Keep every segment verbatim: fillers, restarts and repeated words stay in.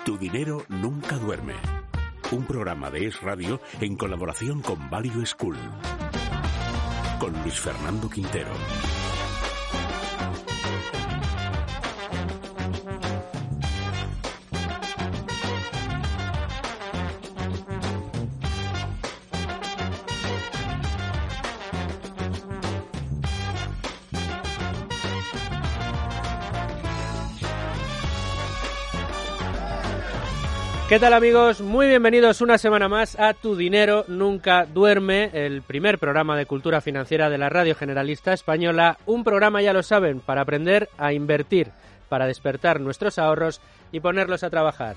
Tu dinero nunca duerme. Un programa de Es Radio en colaboración con Value School. Con Luis Fernando Quintero. ¿Qué tal, amigos? Muy bienvenidos una semana más a Tu Dinero Nunca Duerme, el primer programa de cultura financiera de la Radio Generalista Española. Un programa, ya lo saben, para aprender a invertir, para despertar nuestros ahorros y ponerlos a trabajar.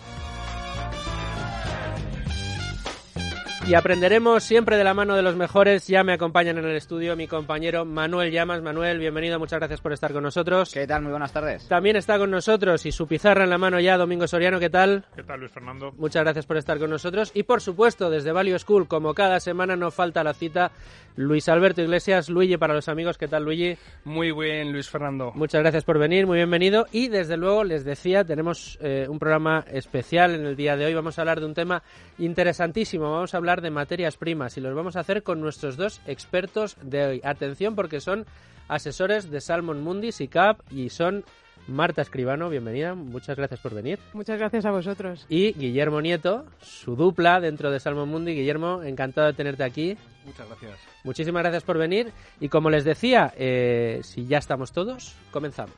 Y aprenderemos siempre de la mano de los mejores. Ya me acompañan en el estudio mi compañero Manuel Llamas. Manuel, bienvenido, muchas gracias por estar con nosotros. ¿Qué tal? Muy buenas tardes. También está con nosotros y su pizarra en la mano ya, Domingo Soriano. ¿Qué tal? ¿Qué tal, Luis Fernando? Muchas gracias por estar con nosotros. Y por supuesto, desde Value School, como cada semana, no falta la cita, Luis Alberto Iglesias. Luigi para los amigos. ¿Qué tal, Luigi? Muy bien, Luis Fernando. Muchas gracias por venir, muy bienvenido. Y desde luego, les decía, tenemos eh, un programa especial en el día de hoy. Vamos a hablar de un tema interesantísimo. Vamos a hablar de materias primas y los vamos a hacer con nuestros dos expertos de hoy. Atención, porque son asesores de Salmon Mundi, S I C A P, y son Marta Escribano, bienvenida, muchas gracias por venir. Muchas gracias a vosotros. Y Guillermo Nieto, su dupla dentro de Salmon Mundi. Guillermo, encantado de tenerte aquí. Muchas gracias. Muchísimas gracias por venir. Y como les decía, eh, si ya estamos todos, comenzamos.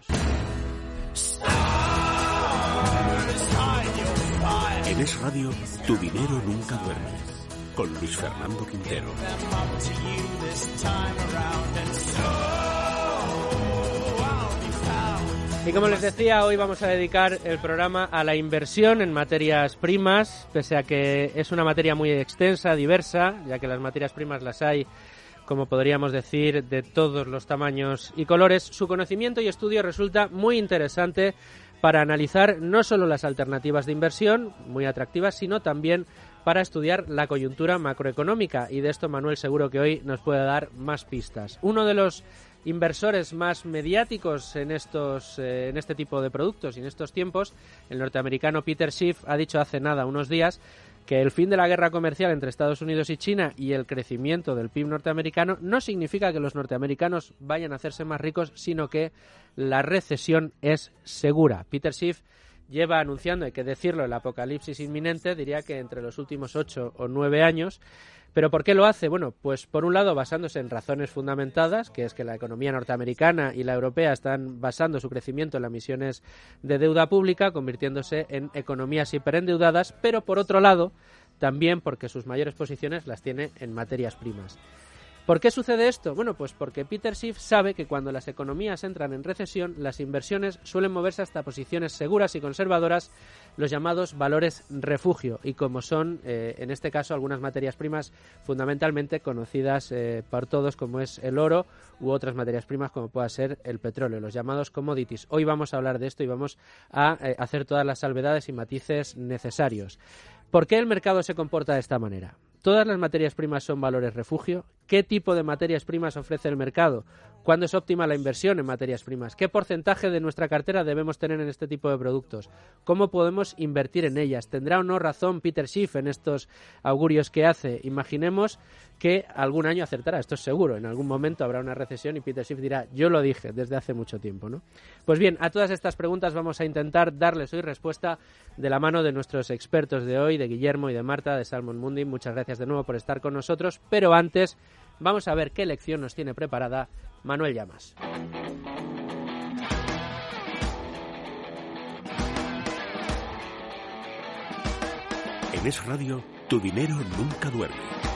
En Es Radio, Tu Dinero Nunca Duerme. Con Luis Fernando Quintero. Y como les decía, hoy vamos a dedicar el programa a la inversión en materias primas, pese a que es una materia muy extensa, diversa, ya que las materias primas las hay, como podríamos decir, de todos los tamaños y colores. Su conocimiento y estudio resulta muy interesante para analizar no solo las alternativas de inversión, muy atractivas, sino también para estudiar la coyuntura macroeconómica, y de esto Manuel seguro que hoy nos puede dar más pistas. Uno de los inversores más mediáticos en estos eh, en este tipo de productos y en estos tiempos, el norteamericano Peter Schiff, ha dicho hace nada, unos días, que el fin de la guerra comercial entre Estados Unidos y China y el crecimiento del P I B norteamericano no significa que los norteamericanos vayan a hacerse más ricos, sino que la recesión es segura. Peter Schiff lleva anunciando, hay que decirlo, el apocalipsis inminente, diría que entre los últimos ocho o nueve años. ¿Pero por qué lo hace? Bueno, pues por un lado basándose en razones fundamentadas, que es que la economía norteamericana y la europea están basando su crecimiento en las emisiones de deuda pública, convirtiéndose en economías hiperendeudadas, pero por otro lado también porque sus mayores posiciones las tiene en materias primas. ¿Por qué sucede esto? Bueno, pues porque Peter Schiff sabe que cuando las economías entran en recesión, las inversiones suelen moverse hasta posiciones seguras y conservadoras, los llamados valores refugio, y como son, eh, en este caso, algunas materias primas fundamentalmente conocidas eh, por todos, como es el oro u otras materias primas como pueda ser el petróleo, los llamados commodities. Hoy vamos a hablar de esto y vamos a eh, hacer todas las salvedades y matices necesarios. ¿Por qué el mercado se comporta de esta manera? ¿Todas las materias primas son valores refugio? ¿Qué tipo de materias primas ofrece el mercado? ¿Cuándo es óptima la inversión en materias primas? ¿Qué porcentaje de nuestra cartera debemos tener en este tipo de productos? ¿Cómo podemos invertir en ellas? ¿Tendrá o no razón Peter Schiff en estos augurios que hace? Imaginemos que algún año acertará, esto es seguro. En algún momento habrá una recesión y Peter Schiff dirá, yo lo dije desde hace mucho tiempo, ¿no? Pues bien, a todas estas preguntas vamos a intentar darles hoy respuesta de la mano de nuestros expertos de hoy, de Guillermo y de Marta, de Salmon Mundi. Muchas gracias de nuevo por estar con nosotros, pero antes vamos a ver qué lección nos tiene preparada Manuel Llamas. En Es Radio, Tu Dinero Nunca Duerme.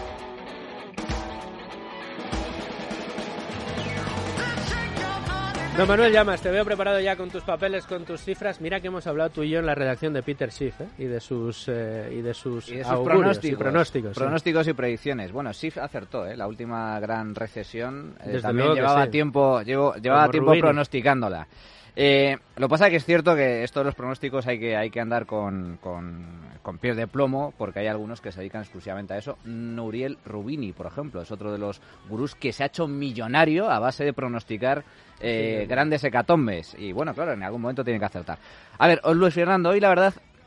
Don Manuel Llamas, te veo preparado ya con tus papeles, con tus cifras. Mira que hemos hablado tú y yo en la redacción de Peter Schiff, ¿eh? y de sus eh, y de sus, y de sus augurios pronósticos, y pronósticos, pronósticos sí. y predicciones. Bueno, Schiff acertó, ¿eh? La última gran recesión eh, Desde también llevaba sí. tiempo llevo, llevaba Como tiempo Rubini. pronosticándola. Eh, lo que pasa es que es cierto que estos los pronósticos hay que hay que andar con, con, con pies de plomo, porque hay algunos que se dedican exclusivamente a eso. Nouriel Rubini, por ejemplo, es otro de los gurús que se ha hecho millonario a base de pronosticar eh, sí, grandes hecatombes. Y bueno, claro, en algún momento tiene que acertar. A ver, Luis Fernando, hoy la verdad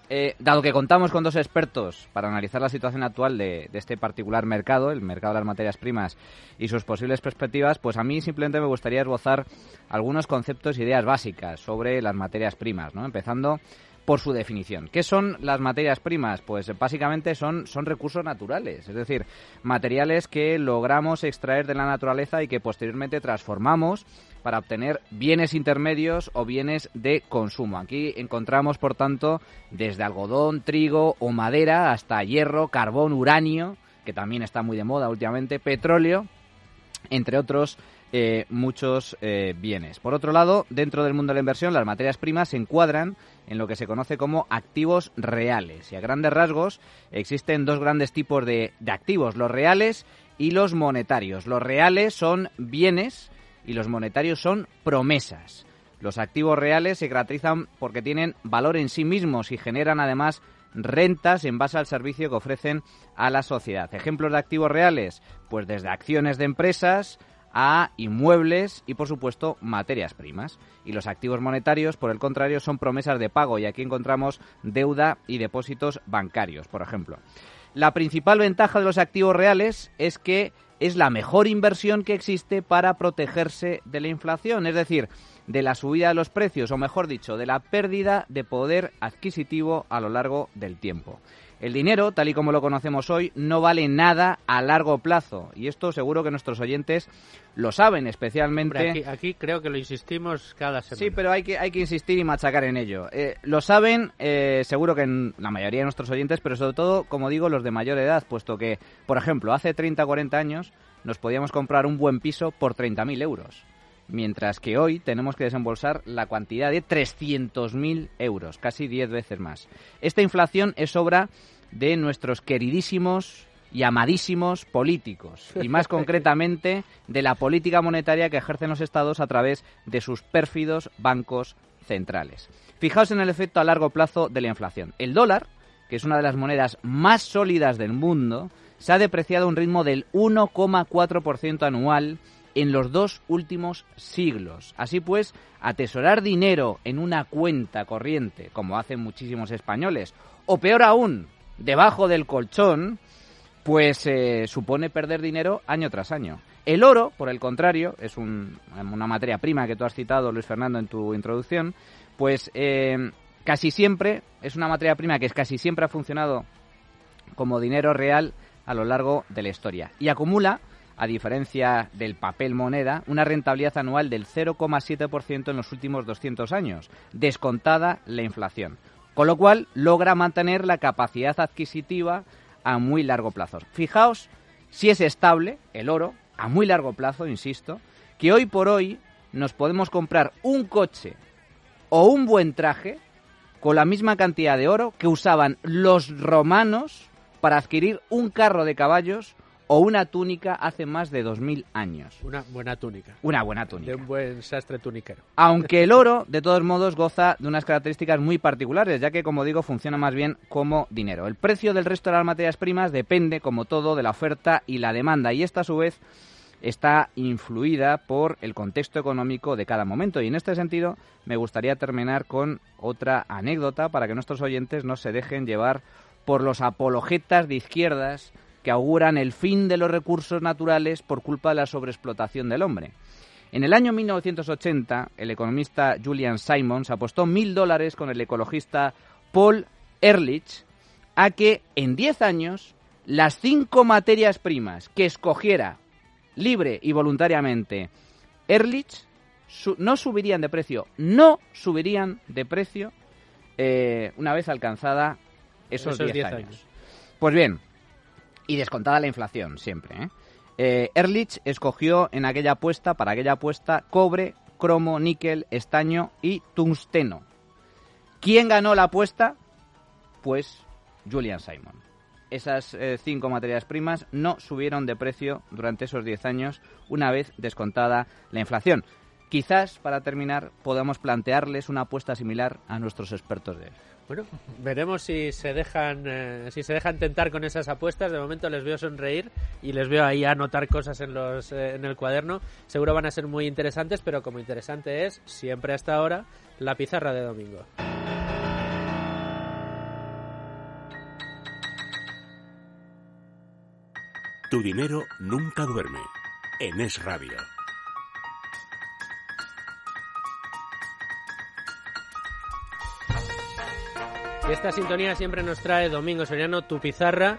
eh, dado que contamos con dos expertos para analizar la situación actual de, de este particular mercado, el mercado de las materias primas y sus posibles perspectivas, pues a mí simplemente me gustaría esbozar algunos conceptos e ideas básicas sobre las materias primas, ¿no? Empezando por su definición. ¿Qué son las materias primas? Pues básicamente son, son recursos naturales, es decir, materiales que logramos extraer de la naturaleza y que posteriormente transformamos para obtener bienes intermedios o bienes de consumo. Aquí encontramos, por tanto, desde algodón, trigo o madera hasta hierro, carbón, uranio, que también está muy de moda últimamente, petróleo, entre otros eh, muchos eh, bienes. Por otro lado, dentro del mundo de la inversión, las materias primas se encuadran en lo que se conoce como activos reales. Y a grandes rasgos existen dos grandes tipos de, de activos, los reales y los monetarios. Los reales son bienes y los monetarios son promesas. Los activos reales se caracterizan porque tienen valor en sí mismos y generan además rentas en base al servicio que ofrecen a la sociedad. Ejemplos de activos reales, pues desde acciones de empresas a inmuebles y, por supuesto, materias primas. Y los activos monetarios, por el contrario, son promesas de pago y aquí encontramos deuda y depósitos bancarios, por ejemplo. La principal ventaja de los activos reales es que es la mejor inversión que existe para protegerse de la inflación, es decir, de la subida de los precios, o mejor dicho, de la pérdida de poder adquisitivo a lo largo del tiempo. El dinero, tal y como lo conocemos hoy, no vale nada a largo plazo. Y esto seguro que nuestros oyentes lo saben, especialmente... Hombre, aquí, aquí creo que lo insistimos cada semana. Sí, pero hay que, hay que insistir y machacar en ello. Eh, lo saben, eh, seguro que en la mayoría de nuestros oyentes, pero sobre todo, como digo, los de mayor edad, puesto que, por ejemplo, hace treinta o cuarenta años nos podíamos comprar un buen piso por treinta mil euros. Mientras que hoy tenemos que desembolsar la cantidad de trescientos mil euros, casi diez veces más. Esta inflación es obra de nuestros queridísimos y amadísimos políticos, y más concretamente de la política monetaria que ejercen los estados a través de sus pérfidos bancos centrales. Fijaos en el efecto a largo plazo de la inflación. El dólar, que es una de las monedas más sólidas del mundo, se ha depreciado a un ritmo del uno coma cuatro por ciento anual en los dos últimos siglos. Así pues, atesorar dinero en una cuenta corriente, como hacen muchísimos españoles, o peor aún, debajo del colchón, pues eh, supone perder dinero año tras año. El oro, por el contrario, es un, una materia prima que tú has citado, Luis Fernando, en tu introducción, pues eh, casi siempre, es una materia prima que casi siempre ha funcionado como dinero real a lo largo de la historia. Y acumula, a diferencia del papel moneda, una rentabilidad anual del cero coma siete por ciento en los últimos doscientos años, descontada la inflación. Con lo cual, logra mantener la capacidad adquisitiva a muy largo plazo. Fijaos si es estable el oro, a muy largo plazo, insisto, que hoy por hoy nos podemos comprar un coche o un buen traje con la misma cantidad de oro que usaban los romanos para adquirir un carro de caballos o una túnica hace más de dos mil años. Una buena túnica. Una buena túnica. De un buen sastre tuniquero. Aunque el oro, de todos modos, goza de unas características muy particulares, ya que, como digo, funciona más bien como dinero. El precio del resto de las materias primas depende, como todo, de la oferta y la demanda, y esta, a su vez, está influida por el contexto económico de cada momento. Y en este sentido, me gustaría terminar con otra anécdota para que nuestros oyentes no se dejen llevar por los apologetas de izquierdas que auguran el fin de los recursos naturales por culpa de la sobreexplotación del hombre. En el año mil novecientos ochenta, el economista Julian Simons apostó mil dólares con el ecologista Paul Ehrlich a que en diez años las cinco materias primas que escogiera libre y voluntariamente Ehrlich su- no subirían de precio, no subirían de precio eh, una vez alcanzada esos diez años. años. Pues bien, y descontada la inflación, siempre, ¿eh? Eh, Ehrlich escogió en aquella apuesta, para aquella apuesta, cobre, cromo, níquel, estaño y tungsteno. ¿Quién ganó la apuesta? Pues Julian Simons. Esas eh, cinco materias primas no subieron de precio durante esos diez años, una vez descontada la inflación. Quizás, para terminar, podamos plantearles una apuesta similar a nuestros expertos de él. Bueno, veremos si se dejan eh, si se dejan tentar con esas apuestas. De momento les veo sonreír y les veo ahí anotar cosas en los eh, en el cuaderno. Seguro van a ser muy interesantes, pero como interesante es, siempre hasta ahora, la pizarra de domingo. Tu dinero nunca duerme. En Es Radio. Y esta sintonía siempre nos trae Domingo Soriano, tu pizarra.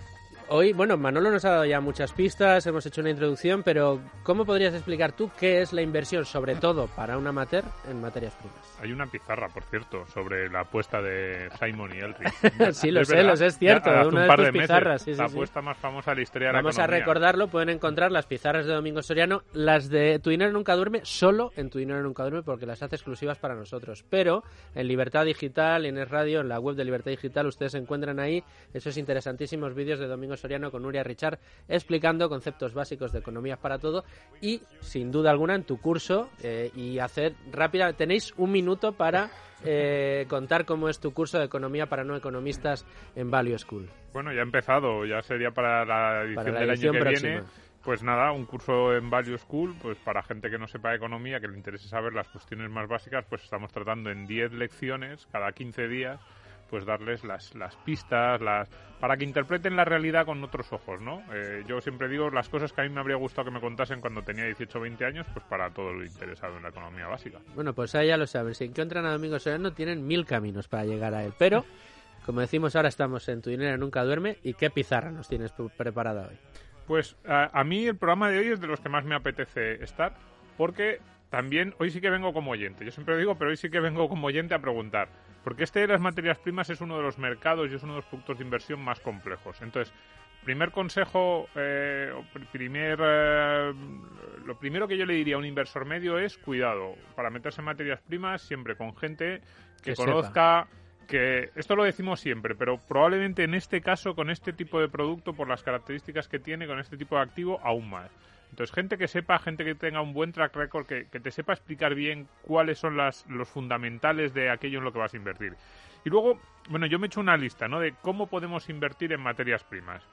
Hoy, bueno, Manolo nos ha dado ya muchas pistas, hemos hecho una introducción, pero ¿cómo podrías explicar tú qué es la inversión, sobre todo para un amateur, en materias primas? Hay una pizarra, por cierto, sobre la apuesta de Simon y Elrich. Sí, lo es sé, verdad. lo sé, es cierto, Ya, hace una un de par tus de meses, pizarras. Sí, sí, la sí. apuesta más famosa de la historia de Vamos la a economía. recordarlo, pueden encontrar las pizarras de Domingo Soriano, las de Tu Dinero Nunca Duerme, solo en Tu Dinero Nunca Duerme, porque las hace exclusivas para nosotros. Pero en Libertad Digital, en Es Radio, en la web de Libertad Digital, ustedes encuentran ahí esos interesantísimos vídeos de Domingo Soriano con Nuria Richard explicando conceptos básicos de economía para todo y, sin duda alguna, en tu curso eh, y hacer rápida... Tenéis un minuto para eh, contar cómo es tu curso de economía para no economistas en Value School. Bueno, ya ha empezado, ya sería para la edición Para la del edición año que próxima. viene. Pues nada, un curso en Value School, pues para gente que no sepa de economía, que le interese saber las cuestiones más básicas, pues estamos tratando en diez lecciones, cada quince días, pues darles las, las pistas, las para que interpreten la realidad con otros ojos, ¿no? Eh, yo siempre digo las cosas que a mí me habría gustado que me contasen cuando tenía dieciocho o veinte años, pues para todo lo interesado en la economía básica. Bueno, pues ahí ya lo saben. Si encuentran a Domingo Soriano, tienen mil caminos para llegar a él. Pero, como decimos, ahora estamos en Tu Dinero Nunca Duerme. ¿Y qué pizarra nos tienes pre- preparada hoy? Pues a, a mí el programa de hoy es de los que más me apetece estar, porque también hoy sí que vengo como oyente. Yo siempre digo, pero hoy sí que vengo como oyente a preguntar. Porque este de las materias primas es uno de los mercados y es uno de los productos de inversión más complejos. Entonces, primer consejo, eh, o pr- primer, eh, lo primero que yo le diría a un inversor medio es cuidado. Para meterse en materias primas, siempre con gente que, Que conozca... que esto lo decimos siempre, pero probablemente en este caso, con este tipo de producto, por las características que tiene, con este tipo de activo, aún más. Entonces, gente que sepa, gente que tenga un buen track record, que, que te sepa explicar bien cuáles son las, los fundamentales de aquello en lo que vas a invertir. Y luego, bueno, yo me he hecho una lista, ¿no?, de cómo podemos invertir en materias primas.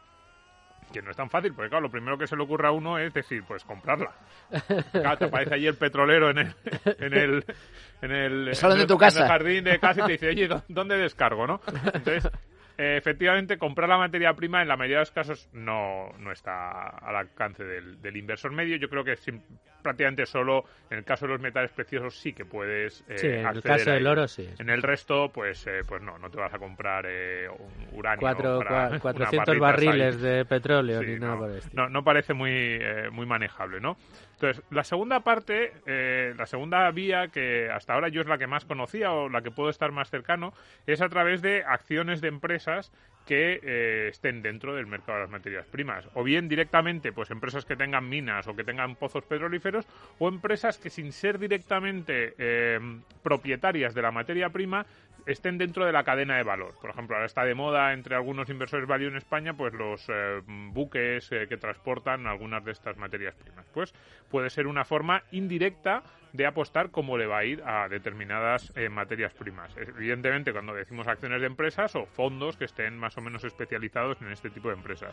Que no es tan fácil, porque claro, lo primero que se le ocurre a uno es decir, pues comprarla. Claro, te aparece allí el petrolero en el en el en el, Solo en de el- tu en casa. el jardín de casa y te dice, oye, ¿dó- ¿dónde descargo, no? Entonces, eh, efectivamente, comprar la materia prima en la mayoría de los casos no, no está al alcance del, del inversor medio. Yo creo que sim- prácticamente solo en el caso de los metales preciosos sí que puedes eh, Sí, en el acceder caso a del ello. oro sí. En el resto, pues eh, pues no, no te vas a comprar eh, un uranio. Cuatro, para cua- unas cuatrocientos barritas barriles ahí. de petróleo Sí, ni nada no, por el estilo. no, no parece muy, eh, muy manejable, ¿no? Entonces, la segunda parte, eh, la segunda vía que hasta ahora yo es la que más conocía o la que puedo estar más cercano, es a través de acciones de empresas que eh, estén dentro del mercado de las materias primas. O bien directamente, pues empresas que tengan minas o que tengan pozos petrolíferos, o empresas que sin ser directamente eh, propietarias de la materia prima, estén dentro de la cadena de valor. Por ejemplo, ahora está de moda entre algunos inversores value en España, pues los eh, buques eh, que transportan algunas de estas materias primas. Pues puede ser una forma indirecta de apostar cómo le va a ir a determinadas eh, materias primas. Evidentemente, cuando decimos acciones de empresas o fondos que estén más o menos especializados en este tipo de empresas.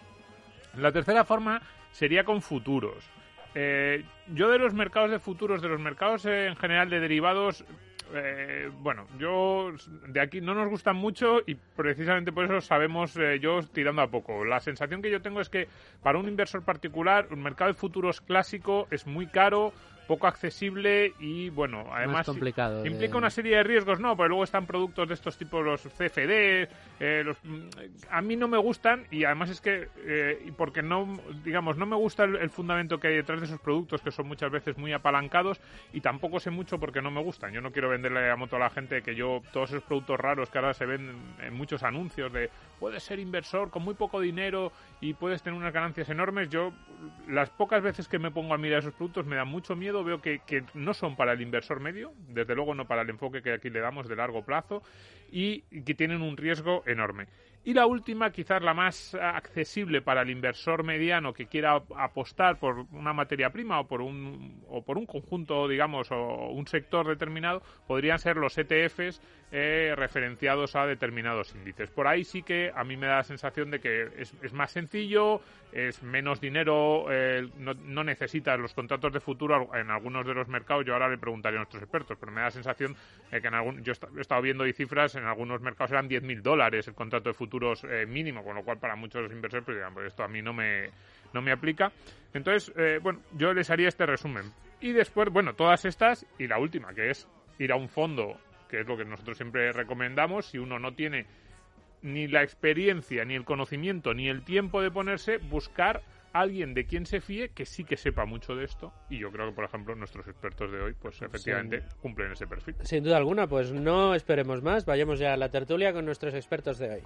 La tercera forma sería con futuros. Eh, yo de los mercados de futuros, de los mercados eh, en general de derivados, eh, bueno, yo de aquí no nos gustan mucho y precisamente por eso sabemos eh, yo tirando a poco. La sensación que yo tengo es que para un inversor particular un mercado de futuros clásico es muy caro, poco accesible y, bueno, además Más complicado. implica de- una serie de riesgos, no, pero luego están productos de estos tipos, los C F D, eh, los, a mí no me gustan y además es que, eh, y porque no, digamos, no me gusta el, el fundamento que hay detrás de esos productos que son muchas veces muy apalancados y tampoco sé mucho porque no me gustan. Yo no quiero venderle a moto a la gente que yo, todos esos productos raros que ahora se ven en muchos anuncios de puedes ser inversor con muy poco dinero y puedes tener unas ganancias enormes, yo las pocas veces que me pongo a mirar esos productos me da mucho miedo, veo que, que no son para el inversor medio, desde luego no para el enfoque que aquí le damos de largo plazo y que tienen un riesgo enorme. Y la última, quizás la más accesible para el inversor mediano que quiera apostar por una materia prima o por un o por un conjunto, digamos, o un sector determinado, podrían ser los E T Fs eh, referenciados a determinados índices. Por ahí sí que a mí me da la sensación de que es, es más sencillo, es menos dinero, eh, no, no necesitas los contratos de futuro en algunos de los mercados. Yo ahora le preguntaría a nuestros expertos, pero me da la sensación de que en algún, yo he estado viendo ahí cifras, en algunos mercados eran diez mil dólares el contrato de futuro futuros eh, mínimo, con lo cual para muchos inversores pues dirán, pues esto a mí no me, no me aplica. Entonces, eh, bueno, yo les haría este resumen. Y después, bueno, todas estas y la última, que es ir a un fondo, que es lo que nosotros siempre recomendamos, si uno no tiene ni la experiencia, ni el conocimiento, ni el tiempo de ponerse, buscar a alguien de quien se fíe que sí que sepa mucho de esto. Y yo creo que, por ejemplo, nuestros expertos de hoy, pues efectivamente sí, cumplen ese perfil. Sin duda alguna, pues no esperemos más, vayamos ya a la tertulia con nuestros expertos de hoy.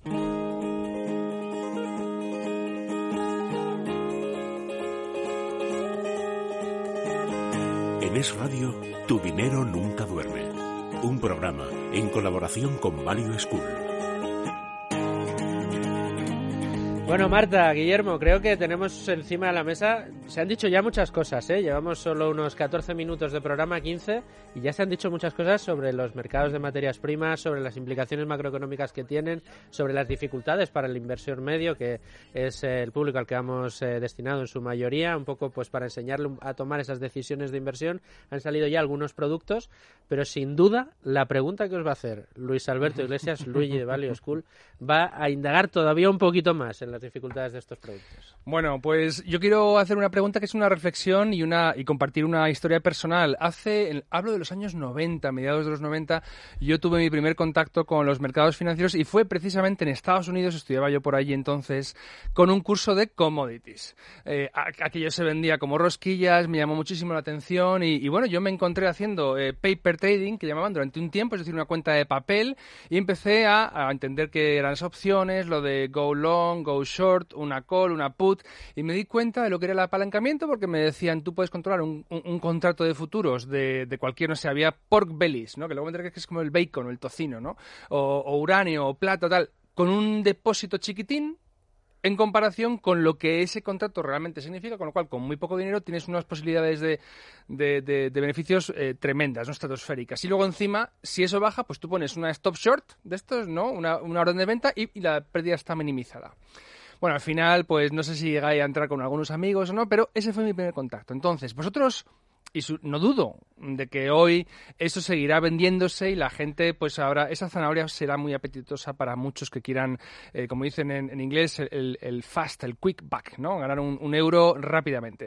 En Es Radio, tu dinero nunca duerme. Un programa en colaboración con Value School. Bueno, Marta, Guillermo, creo que tenemos encima de la mesa, se han dicho ya muchas cosas, ¿eh? Llevamos solo unos catorce minutos de programa, quince, y ya se han dicho muchas cosas sobre los mercados de materias primas, sobre las implicaciones macroeconómicas que tienen, sobre las dificultades para el inversor medio, que es el público al que hemos eh, destinado en su mayoría, un poco pues para enseñarle a tomar esas decisiones de inversión. Han salido ya algunos productos, pero sin duda la pregunta que os va a hacer Luis Alberto Iglesias, Luigi de Value School, va a indagar todavía un poquito más en las dificultades de estos productos. Bueno, pues yo quiero hacer una pregunta que es una reflexión y una y compartir una historia personal. Hace, el, hablo de los años noventa, mediados de los noventa, yo tuve mi primer contacto con los mercados financieros y fue precisamente en Estados Unidos, estudiaba yo por allí entonces, con un curso de commodities. Eh, aquello se vendía como rosquillas, me llamó muchísimo la atención y, y bueno, yo me encontré haciendo eh, paper trading, que llamaban durante un tiempo, es decir, una cuenta de papel, y empecé a, a entender qué eran las opciones, lo de go long, go short, una call, una put, y me di cuenta de lo que era el apalancamiento porque me decían, tú puedes controlar un, un, un contrato de futuros de, de cualquier, no sé, había pork bellies, ¿no? Que luego me enteré que es como el bacon o el tocino, ¿no? O, o uranio o plata, tal, con un depósito chiquitín en comparación con lo que ese contrato realmente significa, con lo cual con muy poco dinero tienes unas posibilidades de, de, de, de beneficios eh, tremendas, no estratosféricas. Y luego encima, si eso baja, pues tú pones una stop short de estos, ¿no? Una, una orden de venta y, y la pérdida está minimizada. Bueno, al final, pues no sé si llegáis a entrar con algunos amigos o no, pero ese fue mi primer contacto. Entonces, vosotros, y su, no dudo de que hoy eso seguirá vendiéndose y la gente, pues ahora, esa zanahoria será muy apetitosa para muchos que quieran, eh, como dicen en, en inglés, el, el fast, el quick back, ¿no? Ganar un, un euro rápidamente.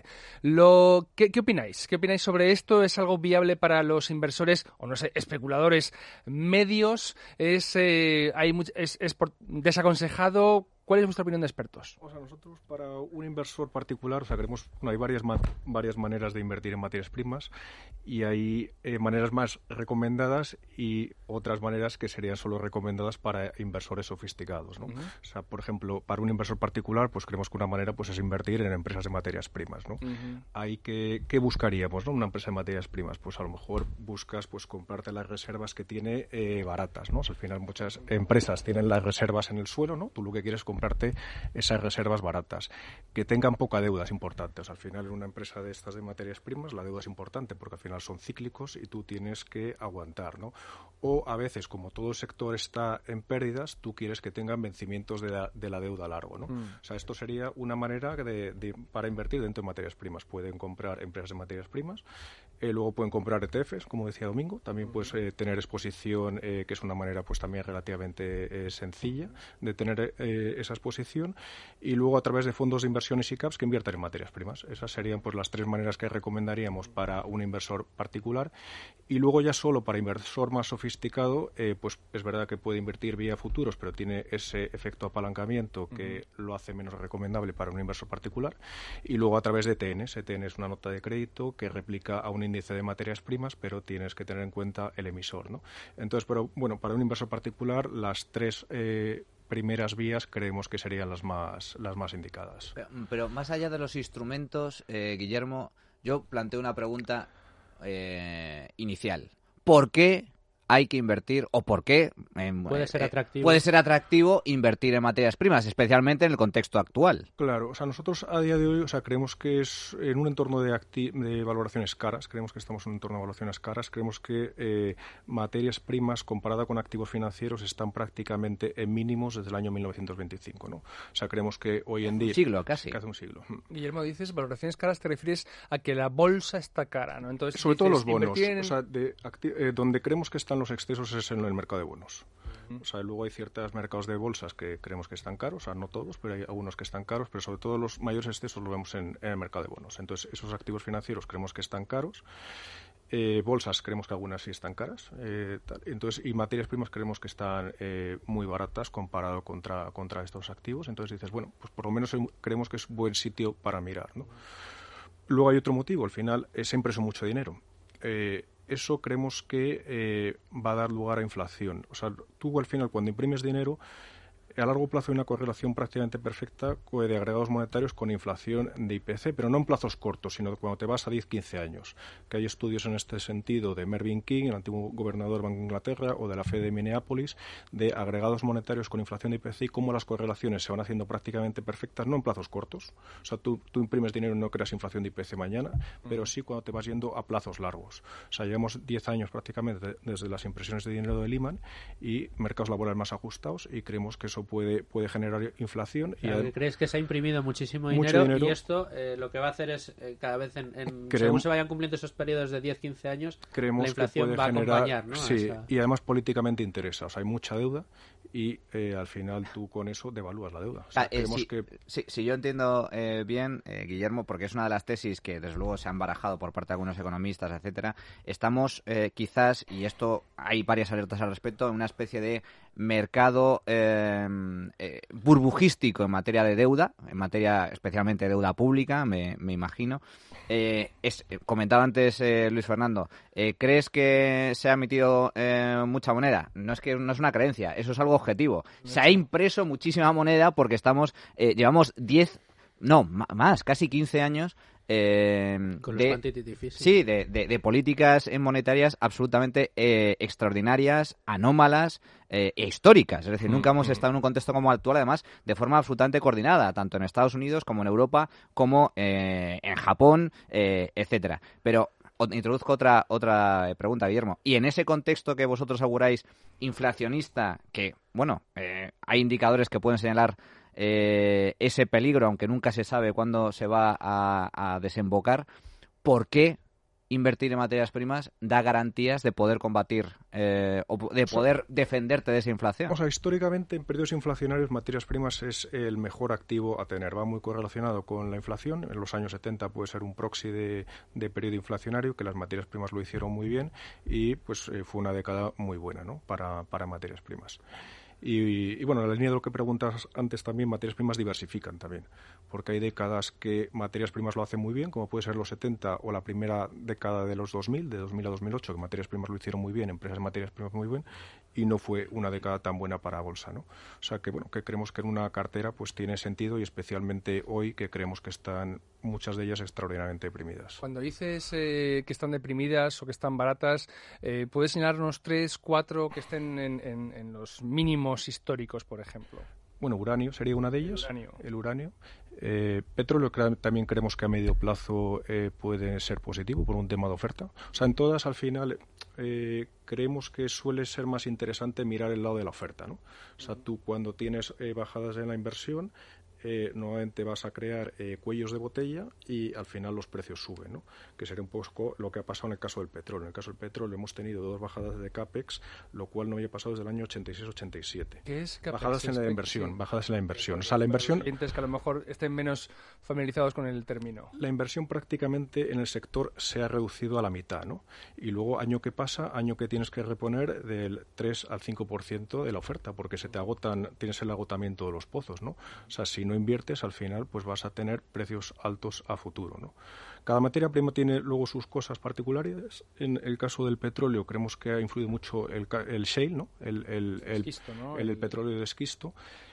Lo, ¿qué, ¿Qué opináis? ¿Qué opináis sobre esto? ¿Es algo viable para los inversores, o no sé, especuladores medios? ¿Es, eh, hay much, es, es por, desaconsejado? ¿Cuál es vuestra opinión de expertos? O sea, nosotros para un inversor particular, o sea, creemos, bueno, hay varias, ma- varias maneras de invertir en materias primas y hay eh, maneras más recomendadas y otras maneras que serían solo recomendadas para inversores sofisticados, ¿no? Uh-huh. O sea, por ejemplo, para un inversor particular, pues creemos que una manera pues es invertir en empresas de materias primas, ¿no? Uh-huh. Hay que, ¿qué buscaríamos, no? Una empresa de materias primas, pues a lo mejor buscas pues comprarte las reservas que tiene eh, baratas, ¿no? O sea, al final muchas empresas tienen las reservas en el suelo, ¿no? Tú lo que quieres es comprarte esas reservas baratas, que tengan poca deuda, es importante. O sea, al final en una empresa de estas de materias primas la deuda es importante porque al final son cíclicos y tú tienes que aguantar, ¿no? O a veces, como todo el sector está en pérdidas, tú quieres que tengan vencimientos de la, de la deuda a largo, ¿no? Mm. O sea, esto sería una manera de, de, para invertir dentro de materias primas. Pueden comprar empresas de materias primas, eh, luego pueden comprar E T Fs, como decía Domingo, también puedes eh, tener exposición, eh, que es una manera pues también relativamente eh, sencilla de tener eh, esa exposición, y luego a través de fondos de inversiones y caps que inviertan en materias primas. Esas serían pues las tres maneras que recomendaríamos para un inversor particular. Y luego ya solo para inversor más sofisticado, eh, pues es verdad que puede invertir vía futuros, pero tiene ese efecto apalancamiento que uh-huh. lo hace menos recomendable para un inversor particular. Y luego a través de E T Ns. E T N es una nota de crédito que replica a un índice de materias primas, pero tienes que tener en cuenta el emisor, ¿no? Entonces, pero bueno, para un inversor particular, las tres eh, primeras vías creemos que serían las más las más indicadas. Pero, pero más allá de los instrumentos, eh, Guillermo, yo planteo una pregunta eh, inicial. ¿Por qué hay que invertir o por qué eh, puede ser atractivo puede ser atractivo invertir en materias primas, especialmente en el contexto actual? Claro, o sea, nosotros a día de hoy, o sea, creemos que es en un entorno de, acti- de valoraciones caras, creemos que estamos en un entorno de valoraciones caras, creemos que eh, materias primas comparada con activos financieros están prácticamente en mínimos desde el año mil novecientos veinticinco, ¿no? O sea, creemos que hoy en día... Un siglo casi. Casi un siglo. Guillermo, dices valoraciones caras, te refieres a que la bolsa está cara, ¿no? Entonces, sobre dices, todo los bonos, en... o sea, de acti- eh, donde creemos que están están los excesos es en el mercado de bonos. O sea, luego hay ciertos mercados de bolsas que creemos que están caros, o sea, no todos, pero hay algunos que están caros, pero sobre todo los mayores excesos los vemos en, en el mercado de bonos. Entonces, esos activos financieros creemos que están caros. Eh, bolsas creemos que algunas sí están caras, eh, tal. Entonces, y materias primas creemos que están eh, muy baratas comparado contra, contra estos activos. Entonces dices, bueno, pues por lo menos creemos que es buen sitio para mirar, ¿no? Luego hay otro motivo, al final eh, se ha impreso mucho dinero. Eh, eso creemos que eh, va a dar lugar a inflación. O sea, tú al final cuando imprimes dinero, a largo plazo hay una correlación prácticamente perfecta de agregados monetarios con inflación de I P C, pero no en plazos cortos, sino cuando te vas a diez quince años. Que hay estudios en este sentido de Mervyn King, el antiguo gobernador del Banco de Inglaterra, o de la Fed de Minneapolis, de agregados monetarios con inflación de I P C y cómo las correlaciones se van haciendo prácticamente perfectas, no en plazos cortos. O sea, tú, tú imprimes dinero y no creas inflación de I P C mañana, pero sí cuando te vas yendo a plazos largos. O sea, llevamos diez años prácticamente desde las impresiones de dinero de Lehman y mercados laborales más ajustados, y creemos que eso puede, puede generar inflación. Claro, y ¿crees que se ha imprimido muchísimo mucho dinero, dinero. Y esto eh, lo que va a hacer es eh, cada vez, en, en, Creemos, según se vayan cumpliendo esos periodos de diez quince años, creemos la inflación que puede va generar, a acompañar, ¿no? Sí, esa... y además políticamente interesa. O sea, hay mucha deuda y eh, al final tú con eso devalúas la deuda. O sea, Ah, eh, creemos si, que... si, si yo entiendo eh, bien, eh, Guillermo, porque es una de las tesis que desde luego se han barajado por parte de algunos economistas, etcétera, estamos eh, quizás, y esto hay varias alertas al respecto, en una especie de mercado eh, eh, burbujístico en materia de deuda, en materia especialmente de deuda pública, me, me imagino. Eh, es, eh, comentaba antes eh, Luis Fernando, eh, ¿crees que se ha emitido eh, mucha moneda? No es que no es una creencia, eso es algo objetivo. Se ha impreso muchísima moneda porque estamos eh, llevamos diez, no, más, casi quince años eh, Con de, los quantitative easing. sí, de, de, de políticas monetarias absolutamente eh, extraordinarias, anómalas eh, e históricas. Es decir, nunca hemos estado en un contexto como el actual, además, de forma absolutamente coordinada, tanto en Estados Unidos como en Europa, como eh, en Japón, eh, etcétera. Pero introduzco otra otra pregunta, Guillermo. Y en ese contexto que vosotros auguráis inflacionista, que, bueno, eh, hay indicadores que pueden señalar eh, ese peligro, aunque nunca se sabe cuándo se va a, a desembocar, ¿por qué invertir en materias primas da garantías de poder combatir eh, o de poder defenderte de esa inflación? O sea, históricamente en periodos inflacionarios materias primas es el mejor activo a tener. Va muy correlacionado con la inflación. En los años setenta puede ser un proxy de, de periodo inflacionario, que las materias primas lo hicieron muy bien y pues eh, fue una década muy buena, ¿no? para, para materias primas. Y, y bueno, en la línea de lo que preguntas antes también, materias primas diversifican también, porque hay décadas que materias primas lo hacen muy bien, como puede ser los setenta o la primera década de los dos mil, de dos mil a dos mil ocho, que materias primas lo hicieron muy bien, empresas de materias primas muy bien, y no fue una década tan buena para bolsa, ¿no? O sea que bueno, que creemos que en una cartera pues tiene sentido, y especialmente hoy que creemos que están muchas de ellas extraordinariamente deprimidas. Cuando dices eh, que están deprimidas o que están baratas, eh, ¿puedes señalarnos tres, cuatro que estén en, en, en los mínimos históricos, por ejemplo? Bueno, uranio sería una de ellas. El uranio. El uranio. Eh, petróleo que también creemos que a medio plazo eh, puede ser positivo por un tema de oferta. O sea, en todas al final eh, creemos que suele ser más interesante mirar el lado de la oferta, ¿no? O sea, tú cuando tienes eh, bajadas en la inversión, Eh, nuevamente vas a crear eh, cuellos de botella y al final los precios suben, ¿no? Que sería un poco lo que ha pasado en el caso del petróleo. En el caso del petróleo hemos tenido dos bajadas de CAPEX, lo cual no había pasado desde el año ochenta y seis ochenta y siete. ¿Qué es CAPEX? Bajadas en la inversión, sí. bajadas en la inversión. O sea, la inversión... Clientes que a lo mejor estén menos familiarizados con el término. La inversión prácticamente en el sector se ha reducido a la mitad, ¿no? Y luego, año que pasa, año que tienes que reponer del tres al cinco por ciento de la oferta, porque se te agotan, tienes el agotamiento de los pozos, ¿no? O sea, si no inviertes, al final pues vas a tener precios altos a futuro, ¿no? Cada materia prima tiene luego sus cosas particulares. En el caso del petróleo creemos que ha influido mucho el, el shale, ¿no? El, el, el, esquisto, ¿no? el, el petróleo de esquisto.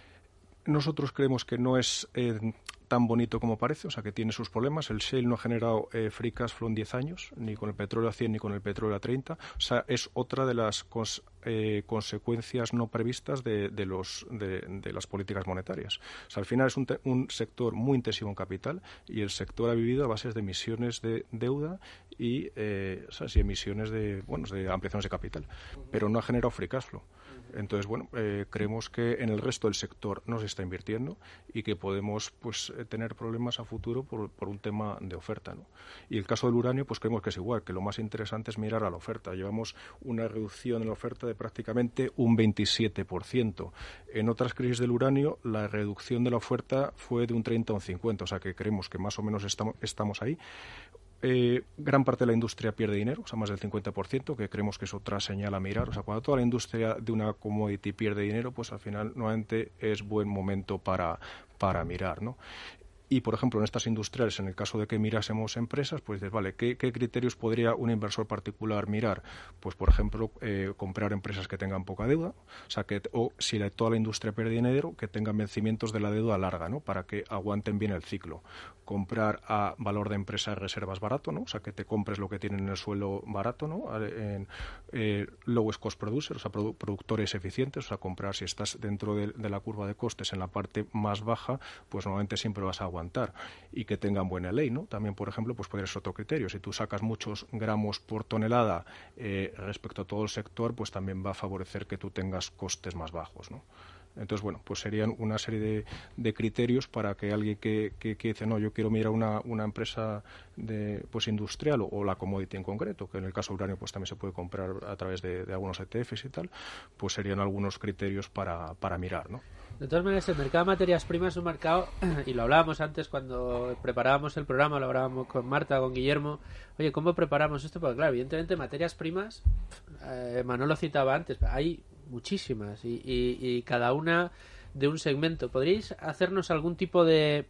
Nosotros creemos que no es eh, tan bonito como parece, o sea que tiene sus problemas. El shale no ha generado eh, free cash flow en diez años, ni con el petróleo a cien ni con el petróleo a treinta. O sea, es otra de las cons, eh, consecuencias no previstas de, de, los, de, de las políticas monetarias. O sea, al final es un, te, un sector muy intensivo en capital, y el sector ha vivido a bases de emisiones de deuda y, eh, o sea, sí, emisiones de, bueno, de ampliaciones de capital, pero no ha generado free cash flow. Entonces, bueno, eh, creemos que en el resto del sector no se está invirtiendo y que podemos pues eh, tener problemas a futuro por, por un tema de oferta, ¿no? Y el caso del uranio, pues creemos que es igual, que lo más interesante es mirar a la oferta. Llevamos una reducción en la oferta de prácticamente un veintisiete por ciento. En otras crisis del uranio, la reducción de la oferta fue de un treinta o un cincuenta, o sea que creemos que más o menos estamos, estamos ahí. Eh, gran parte de la industria pierde dinero, o sea, más del cincuenta por ciento, que creemos que es otra señal a mirar. O sea, cuando toda la industria de una commodity pierde dinero, pues al final nuevamente es buen momento para, para mirar, ¿no? Y, por ejemplo, en estas industriales, en el caso de que mirásemos empresas, pues dices, vale, ¿qué, qué criterios podría un inversor particular mirar? Pues, por ejemplo, eh, comprar empresas que tengan poca deuda, o sea, que o si la, toda la industria pierde dinero, que tengan vencimientos de la deuda larga, ¿no? Para que aguanten bien el ciclo. Comprar a valor de empresa reservas barato, ¿no? O sea, que te compres lo que tienen en el suelo barato, ¿no? En eh, lowest cost producers, o sea, produ productores eficientes, o sea, comprar si estás dentro de, de la curva de costes en la parte más baja, pues normalmente siempre vas a aguantar. Y que tengan buena ley, ¿no? También, por ejemplo, pues podría ser otro criterio. Si tú sacas muchos gramos por tonelada eh, respecto a todo el sector, pues también va a favorecer que tú tengas costes más bajos, ¿no? Entonces, bueno, pues serían una serie de, de criterios para que alguien que, que, que dice, no, yo quiero mirar una, una empresa de, pues industrial o, o la commodity en concreto, que en el caso del uranio pues también se puede comprar a través de, de algunos E T Fs y tal, pues serían algunos criterios para, para mirar, ¿no? De todas maneras, el mercado de materias primas es un mercado, y lo hablábamos antes cuando preparábamos el programa, lo hablábamos con Marta, con Guillermo, oye, ¿cómo preparamos esto? Porque claro, evidentemente materias primas, eh, Manolo citaba antes, hay muchísimas y, y, y cada una de un segmento. ¿Podríais hacernos algún tipo de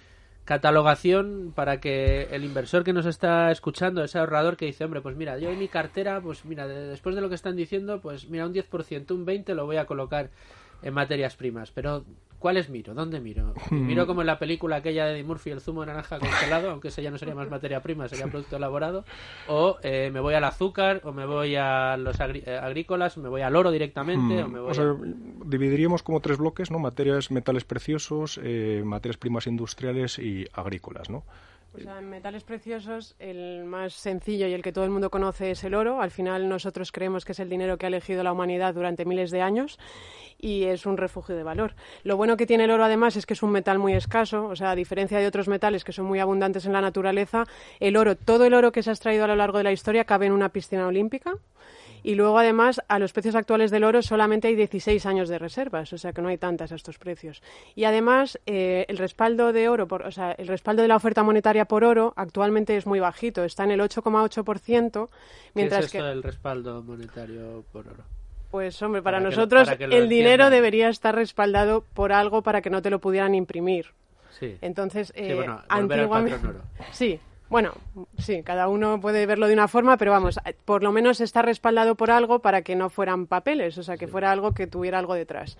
catalogación para que el inversor que nos está escuchando, ese ahorrador que dice, hombre, pues mira, yo en mi cartera, pues mira, de, después de lo que están diciendo, pues mira, un diez por ciento, un veinte por ciento lo voy a colocar en materias primas, pero ¿cuáles miro? ¿Dónde miro? ¿Miro como en la película aquella de Eddie Murphy, el zumo de naranja congelado, aunque ese ya no sería más materia prima, sería producto elaborado? ¿O eh, me voy al azúcar, o me voy a los agri agrícolas, o me voy al oro directamente? Hmm. O me voy o sea, a... dividiríamos como tres bloques, ¿no? Materias, metales preciosos, eh, materias primas industriales y agrícolas, ¿no? O sea, en metales preciosos el más sencillo y el que todo el mundo conoce es el oro. Al final nosotros creemos que es el dinero que ha elegido la humanidad durante miles de años y es un refugio de valor. Lo bueno que tiene el oro además es que es un metal muy escaso, o sea, a diferencia de otros metales que son muy abundantes en la naturaleza, el oro, todo el oro que se ha extraído a lo largo de la historia cabe en una piscina olímpica. Y luego, además, a los precios actuales del oro solamente hay dieciséis años de reservas, o sea que no hay tantas a estos precios. Y además, eh, el respaldo de oro, por, o sea, el respaldo de la oferta monetaria por oro actualmente es muy bajito, está en el ocho coma ocho por ciento. Mientras ¿Qué es esto que... del respaldo monetario por oro? Pues, hombre, para, para nosotros lo, para el dinero debería estar respaldado por algo para que no te lo pudieran imprimir. Sí. Entonces, eh, sí, bueno, antiguamente... al patrón oro. Sí. Bueno, sí, cada uno puede verlo de una forma, pero vamos, por lo menos está respaldado por algo para que no fueran papeles, o sea, que fuera algo que tuviera algo detrás.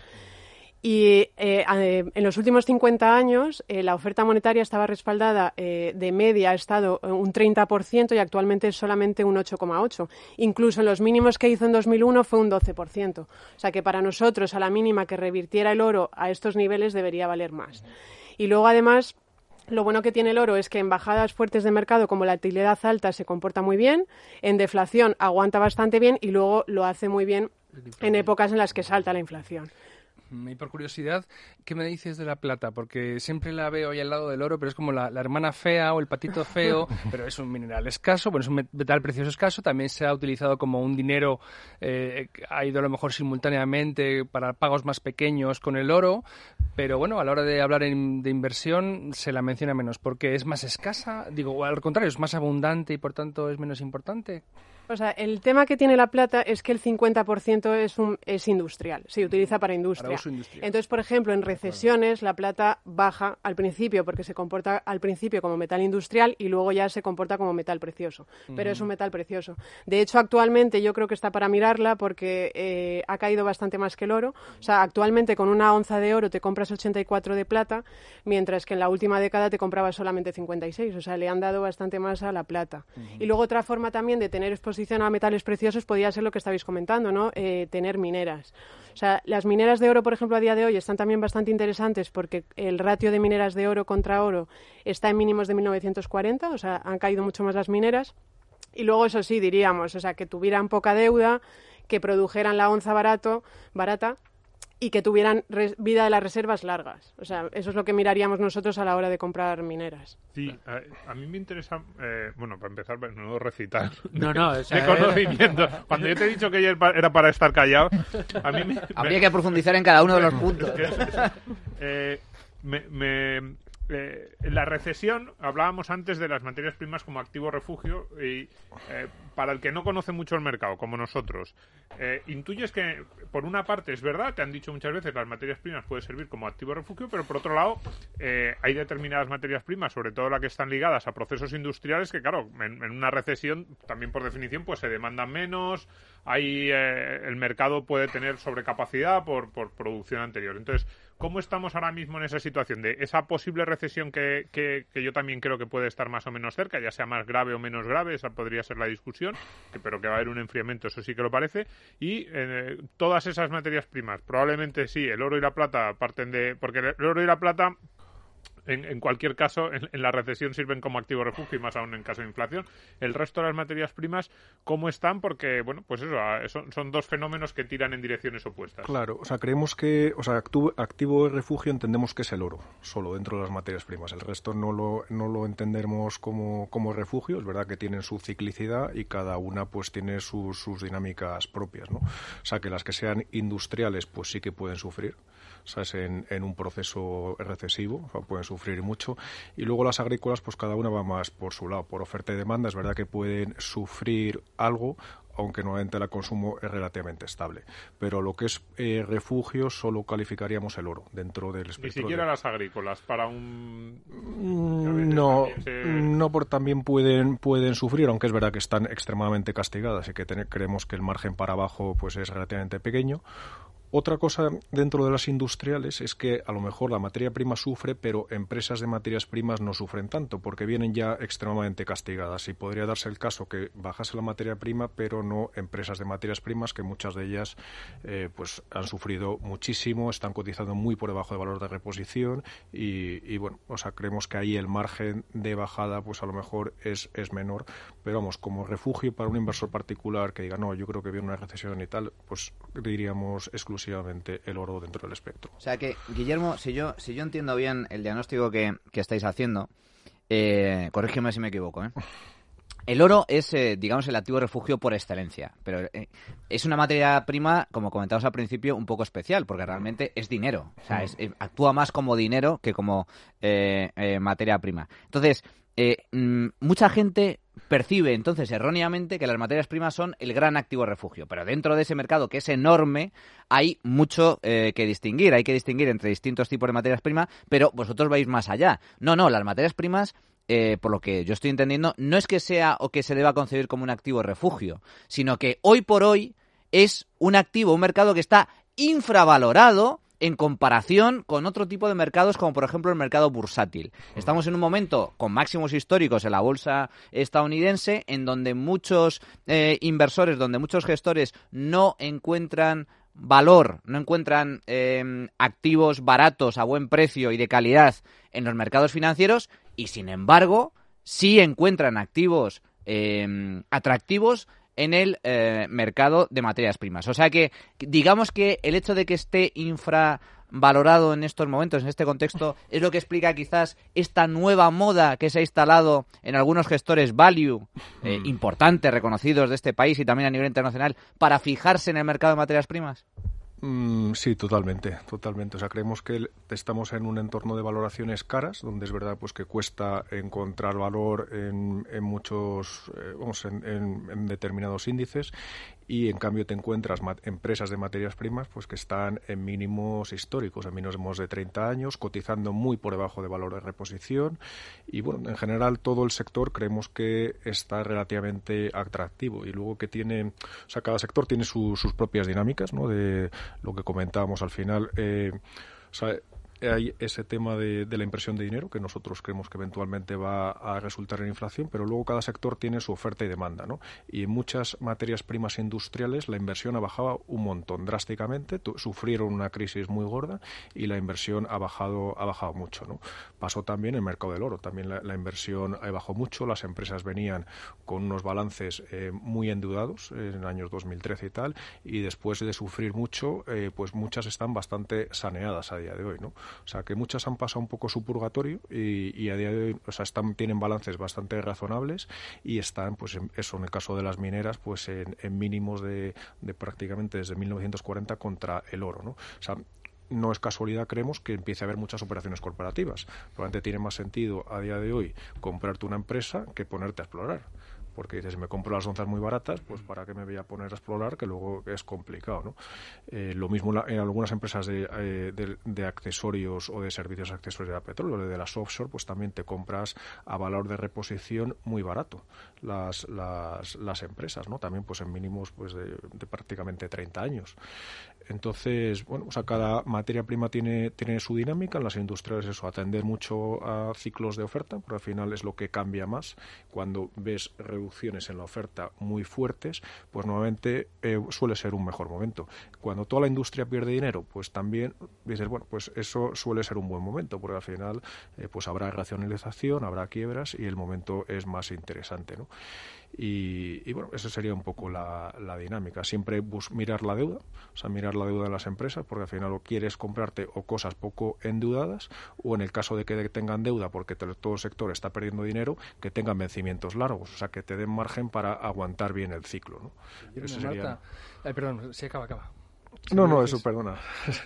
Y eh, en los últimos cincuenta años eh, la oferta monetaria estaba respaldada, eh, de media ha estado un treinta por ciento y actualmente es solamente un ocho coma ocho por ciento. Incluso en los mínimos que hizo en dos mil uno fue un doce por ciento. O sea, que para nosotros, a la mínima que revirtiera el oro a estos niveles, debería valer más. Y luego, además... Lo bueno que tiene el oro es que en bajadas fuertes de mercado como la utilidad alta se comporta muy bien, en deflación aguanta bastante bien y luego lo hace muy bien en épocas en las que salta la inflación. Y por curiosidad, ¿qué me dices de la plata? Porque siempre la veo ahí al lado del oro, pero es como la, la hermana fea o el patito feo, pero es un mineral escaso, bueno, es un metal precioso escaso, también se ha utilizado como un dinero, eh, ha ido a lo mejor simultáneamente para pagos más pequeños con el oro, pero bueno, a la hora de hablar en, de inversión se la menciona menos, porque es más escasa, digo, o al contrario, es más abundante y por tanto es menos importante. O sea, el tema que tiene la plata es que el cincuenta por ciento es, un, es industrial, se utiliza para industria. Para uso industrial. Entonces, por ejemplo, en recesiones la plata baja al principio porque se comporta al principio como metal industrial y luego ya se comporta como metal precioso. Pero uh-huh. es un metal precioso. De hecho, actualmente yo creo que está para mirarla porque eh, ha caído bastante más que el oro. O sea, actualmente con una onza de oro te compras ochenta y cuatro de plata, mientras que en la última década te comprabas solamente cincuenta y seis. O sea, le han dado bastante más a la plata. Uh-huh. Y luego otra forma también de tener exposición a metales preciosos podría ser lo que estabais comentando, ¿no? Eh, tener mineras. O sea, las mineras de oro, por ejemplo, a día de hoy están también bastante interesantes porque el ratio de mineras de oro contra oro está en mínimos de mil novecientos cuarenta, o sea, han caído mucho más las mineras. Y luego, eso sí, diríamos, o sea, que tuvieran poca deuda, que produjeran la onza barato, barata, y que tuvieran res- vida de las reservas largas. O sea, eso es lo que miraríamos nosotros a la hora de comprar mineras. Sí, a, a mí me interesa, eh, bueno, para empezar, no recitar. No, no, o sea, de conocimiento. Cuando yo te he dicho que ella era para estar callado, a mí me... Habría que profundizar en cada uno de los puntos. eh, me, me, eh, en la recesión hablábamos antes de las materias primas como activo refugio y eh, para el que no conoce mucho el mercado, como nosotros, eh, intuyes que por una parte es verdad, te han dicho muchas veces las materias primas pueden servir como activo refugio, pero por otro lado eh, hay determinadas materias primas, sobre todo las que están ligadas a procesos industriales, que claro, en, en una recesión también por definición pues se demandan menos, hay eh, el mercado puede tener sobrecapacidad por, por producción anterior. Entonces, ¿cómo estamos ahora mismo en esa situación de esa posible recesión que, que, que yo también creo que puede estar más o menos cerca, ya sea más grave o menos grave, esa podría ser la discusión, que, pero que va a haber un enfriamiento, eso sí que lo parece, y eh, todas esas materias primas, probablemente sí, el oro y la plata parten de... porque el oro y la plata... En, en cualquier caso, en, en la recesión sirven como activo refugio y más aún en caso de inflación. El resto de las materias primas, ¿cómo están? Porque, bueno, pues eso, son, son dos fenómenos que tiran en direcciones opuestas. Claro, o sea, creemos que, o sea, actu- activo de refugio entendemos que es el oro, solo dentro de las materias primas. El resto no lo, no lo entendemos como, como refugio. Es verdad que tienen su ciclicidad y cada una pues tiene sus, sus dinámicas propias, ¿no? O sea, que las que sean industriales pues sí que pueden sufrir, ¿sabes? En, en un proceso recesivo, o sea, pueden sufrir mucho, y luego las agrícolas pues cada una va más por su lado, por oferta y demanda. Es verdad que pueden sufrir algo, aunque normalmente el consumo es relativamente estable, pero lo que es eh, refugio solo calificaríamos el oro dentro del espectro. Ni siquiera de... las agrícolas para un... Mm, no, se... no, porque también pueden pueden sufrir, aunque es verdad que están extremadamente castigadas y que ten... creemos que el margen para abajo pues es relativamente pequeño. Otra cosa dentro de las industriales es que a lo mejor la materia prima sufre, pero empresas de materias primas no sufren tanto, porque vienen ya extremadamente castigadas. Y podría darse el caso que bajase la materia prima, pero no empresas de materias primas, que muchas de ellas eh, pues han sufrido muchísimo, están cotizando muy por debajo del valor de reposición y, y bueno, o sea, creemos que ahí el margen de bajada pues a lo mejor es, es menor. Pero vamos, como refugio para un inversor particular que diga, no, yo creo que viene una recesión y tal, pues diríamos exclusivamente el oro dentro del espectro. O sea que, Guillermo, si yo si yo entiendo bien el diagnóstico que, que estáis haciendo, eh, corrígeme si me equivoco, ¿eh? El oro es, eh, digamos, el activo refugio por excelencia, pero eh, es una materia prima, como comentamos al principio, un poco especial, porque realmente es dinero. O sea, es, eh, actúa más como dinero que como eh, eh, materia prima. Entonces, eh, mm, mucha gente percibe entonces erróneamente que las materias primas son el gran activo refugio, pero dentro de ese mercado que es enorme hay mucho eh, que distinguir, hay que distinguir entre distintos tipos de materias primas, pero vosotros vais más allá. No, no, las materias primas, eh, por lo que yo estoy entendiendo, no es que sea o que se deba concebir como un activo refugio, sino que hoy por hoy es un activo, un mercado que está infravalorado en comparación con otro tipo de mercados, como por ejemplo el mercado bursátil. Estamos en un momento con máximos históricos en la bolsa estadounidense, en donde muchos eh, inversores, donde muchos gestores no encuentran valor, no encuentran eh, activos baratos a buen precio y de calidad en los mercados financieros, y sin embargo sí encuentran activos eh, atractivos en el eh, mercado de materias primas. O sea que, digamos que el hecho de que esté infravalorado en estos momentos, en este contexto, es lo que explica quizás esta nueva moda que se ha instalado en algunos gestores value eh, mm. importantes, reconocidos de este país y también a nivel internacional, para fijarse en el mercado de materias primas. Mm, sí, totalmente, totalmente. O sea, creemos que estamos en un entorno de valoraciones caras, donde es verdad pues que cuesta encontrar valor en, en muchos, eh, vamos, en, en, en determinados índices, y en cambio te encuentras empresas de materias primas pues que están en mínimos históricos, en mínimos de treinta años, cotizando muy por debajo de valor de reposición, y bueno, en general todo el sector creemos que está relativamente atractivo, y luego que tiene, o sea, cada sector tiene su, sus propias dinámicas, ¿no? De lo que comentábamos al final, eh, o sea, hay ese tema de, de la inversión de dinero, que nosotros creemos que eventualmente va a resultar en inflación, pero luego cada sector tiene su oferta y demanda, ¿no? Y en muchas materias primas industriales la inversión ha bajado un montón, drásticamente, tu, sufrieron una crisis muy gorda y la inversión ha bajado, ha bajado mucho, ¿no? Pasó también en el mercado del oro, también la, la inversión ha bajado mucho, las empresas venían con unos balances eh, muy endeudados en años dos mil trece y tal, y después de sufrir mucho, eh, pues muchas están bastante saneadas a día de hoy, ¿no? O sea, que muchas han pasado un poco su purgatorio y, y a día de hoy, o sea, están, tienen balances bastante razonables y están, pues en, eso en el caso de las mineras, pues en, en mínimos de, de prácticamente desde mil novecientos cuarenta contra el oro, ¿no? O sea, no es casualidad, creemos, que empiece a haber muchas operaciones corporativas. Probablemente tiene más sentido a día de hoy comprarte una empresa que ponerte a explorar. Porque dices, si me compro las onzas muy baratas, pues ¿para qué me voy a poner a explorar? Que luego es complicado, ¿no? Eh, lo mismo en algunas empresas de, eh, de, de accesorios o de servicios accesorios de petróleo, de las offshore, pues también te compras a valor de reposición muy barato las, las, las empresas, ¿no? También pues en mínimos pues de, de prácticamente treinta años. Entonces, bueno, o sea, cada materia prima tiene, tiene su dinámica. En las industriales eso, atender mucho a ciclos de oferta, porque al final es lo que cambia más. Cuando ves reducciones en la oferta muy fuertes, pues nuevamente eh, suele ser un mejor momento. Cuando toda la industria pierde dinero, pues también dices, bueno, pues eso suele ser un buen momento, porque al final eh, pues habrá racionalización, habrá quiebras y el momento es más interesante, ¿no? Y, y bueno, esa sería un poco la, la dinámica. Siempre bus, mirar la deuda, o sea, mirar la deuda de las empresas, porque al final o quieres comprarte o cosas poco endeudadas, o en el caso de que tengan deuda, porque te, todo el sector está perdiendo dinero, que tengan vencimientos largos, o sea, que te den margen para aguantar bien el ciclo, ¿no? Eso sería... Marta, ay, perdón, sí, acaba, acaba. No, no, eso, perdona.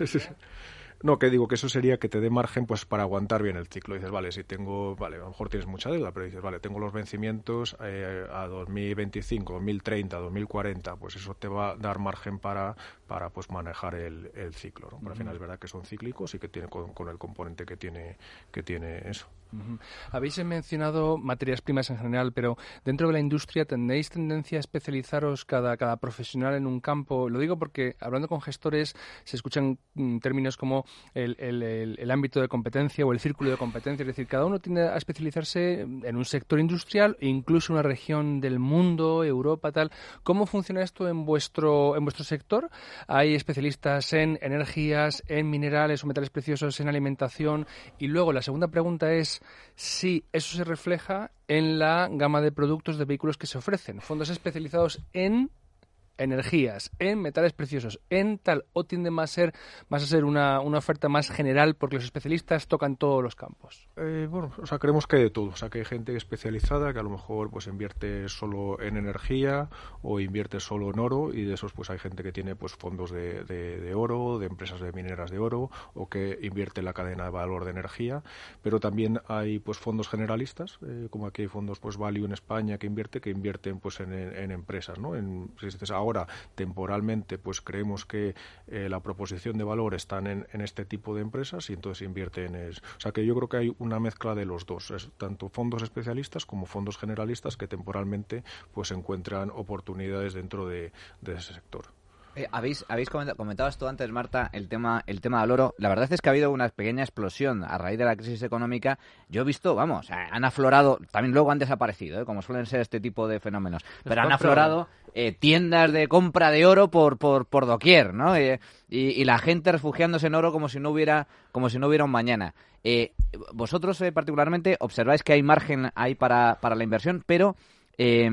No, que digo que eso sería que te dé margen pues para aguantar bien el ciclo. Dices, vale, si tengo, vale, a lo mejor tienes mucha deuda, pero dices, vale, tengo los vencimientos eh, a dos mil veinticinco, dos mil treinta, dos mil cuarenta, pues eso te va a dar margen para, para pues manejar el, el ciclo, ¿no? Pero uh-huh. Al final es verdad que son cíclicos y que tiene con, con el componente que tiene, que tiene eso. Uh-huh. Habéis mencionado materias primas en general, pero dentro de la industria ¿tenéis tendencia a especializaros cada, cada profesional en un campo? Lo digo porque hablando con gestores se escuchan mm, términos como el, el, el, el ámbito de competencia o el círculo de competencia, es decir, cada uno tiende a especializarse en un sector industrial e incluso una región del mundo, Europa, tal. ¿Cómo funciona esto en vuestro, en vuestro sector? ¿Hay especialistas en energías, en minerales o metales preciosos, en alimentación? Y luego la segunda pregunta es si eso se refleja en la gama de productos de vehículos que se ofrecen. Fondos especializados en energías, en metales preciosos, en tal, o tiende más a ser, más a ser una, una oferta más general porque los especialistas tocan todos los campos. Eh, bueno, o sea, creemos que hay de todo. O sea, que hay gente especializada que a lo mejor pues invierte solo en energía o invierte solo en oro, y de esos pues hay gente que tiene pues fondos de, de, de oro, de empresas de mineras de oro, o que invierte en la cadena de valor de energía. Pero también hay pues fondos generalistas, eh, como aquí hay fondos pues Value en España que invierte, que invierten pues en, en, en empresas, ¿no? En, si dices, ahora temporalmente pues creemos que eh, la proposición de valor están en, en este tipo de empresas y entonces invierten en eso. O sea que yo creo que hay una mezcla de los dos, es tanto fondos especialistas como fondos generalistas que temporalmente pues encuentran oportunidades dentro de, de ese sector. Eh, habéis habéis comentado, comentabas tú antes, Marta, el tema el tema del oro. La verdad es que ha habido una pequeña explosión a raíz de la crisis económica. Yo he visto, vamos, han aflorado, también luego han desaparecido, ¿eh? Como suelen ser este tipo de fenómenos, pero han aflorado eh, tiendas de compra de oro por por, por doquier, ¿no? Eh, y, y la gente refugiándose en oro como si no hubiera como si no hubiera un mañana. Eh, vosotros eh, particularmente observáis que hay margen ahí para, para la inversión, pero eh,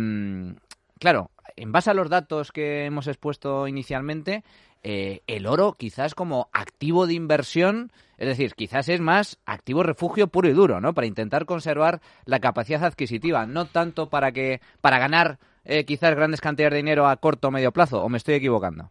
claro, en base a los datos que hemos expuesto inicialmente, eh, el oro quizás como activo de inversión, es decir, quizás es más activo refugio puro y duro, ¿no? Para intentar conservar la capacidad adquisitiva, no tanto para que para ganar eh, quizás grandes cantidades de dinero a corto o medio plazo, ¿o me estoy equivocando?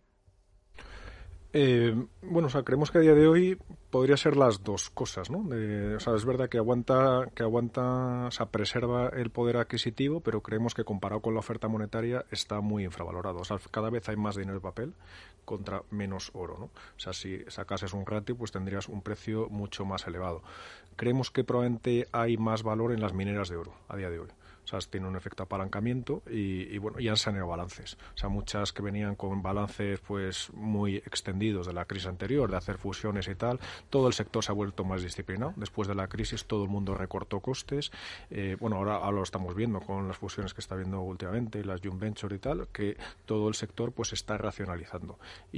Eh, bueno, o sea, creemos que a día de hoy podría ser las dos cosas, ¿no? De, o sea, es verdad que aguanta, que aguanta, o sea, preserva el poder adquisitivo, pero creemos que comparado con la oferta monetaria está muy infravalorado. O sea, cada vez hay más dinero de papel contra menos oro, ¿no? O sea, si sacases un ratio, pues tendrías un precio mucho más elevado. Creemos que probablemente hay más valor en las mineras de oro a día de hoy. O O sea, tiene un efecto apalancamiento y, y bueno, y han saneado balances. O sea, muchas que venían con balances pues muy extendidos de la crisis anterior, de hacer fusiones y tal, todo el sector se ha vuelto más disciplinado. Después de la crisis todo el mundo recortó costes. Eh, bueno, ahora, ahora lo estamos viendo con las fusiones que está viendo últimamente, las joint venture y tal, que todo el sector pues está racionalizando.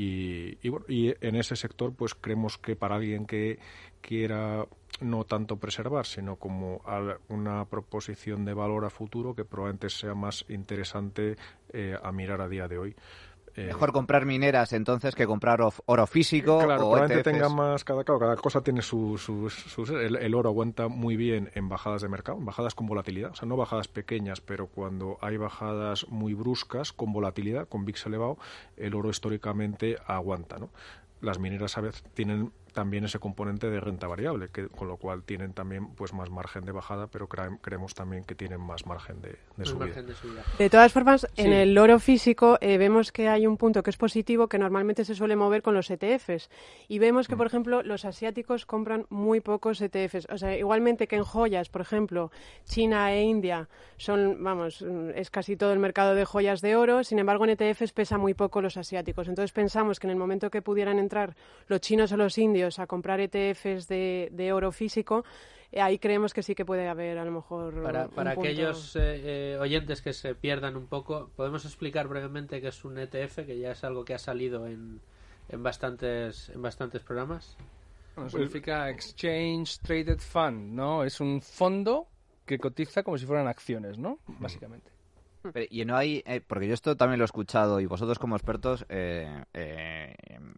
Y, y bueno, y en ese sector pues creemos que para alguien que quiera no tanto preservar, sino como una proposición de valor a futuro que probablemente sea más interesante eh, a mirar a día de hoy. Eh, Mejor comprar mineras entonces que comprar oro físico. Claro, o probablemente E T Fs. tenga más, cada, claro, cada cosa tiene sus... Su, su, su, el, el oro aguanta muy bien en bajadas de mercado, en bajadas con volatilidad, o sea, no bajadas pequeñas, pero cuando hay bajadas muy bruscas con volatilidad, con V I X elevado, el oro históricamente aguanta, ¿no? Las mineras a veces tienen también ese componente de renta variable, que con lo cual tienen también pues más margen de bajada, pero cre- creemos también que tienen más margen de, de, subida. Margen de subida. De todas formas, Sí. en el oro físico eh, vemos que hay un punto que es positivo, que normalmente se suele mover con los E T Fs. Y vemos que, por ejemplo, los asiáticos compran muy pocos E T Fs. O sea, igualmente que en joyas, por ejemplo, China e India son, vamos, es casi todo el mercado de joyas de oro. Sin embargo, en E T Fs pesa muy poco los asiáticos. Entonces pensamos que en el momento que pudieran entrar los chinos o los indios a comprar E T Fs de, de oro físico, eh, ahí creemos que sí que puede haber a lo mejor Para, un para punto. aquellos eh, eh, oyentes que se pierdan un poco, ¿podemos explicar brevemente qué es un E T F, que ya es algo que ha salido en, en, bastantes, en bastantes programas? Bueno, significa Exchange Traded Fund, ¿no? Es un fondo que cotiza como si fueran acciones, ¿no? Básicamente. Pero, y no hay, eh, porque yo esto también lo he escuchado y vosotros como expertos eh, eh,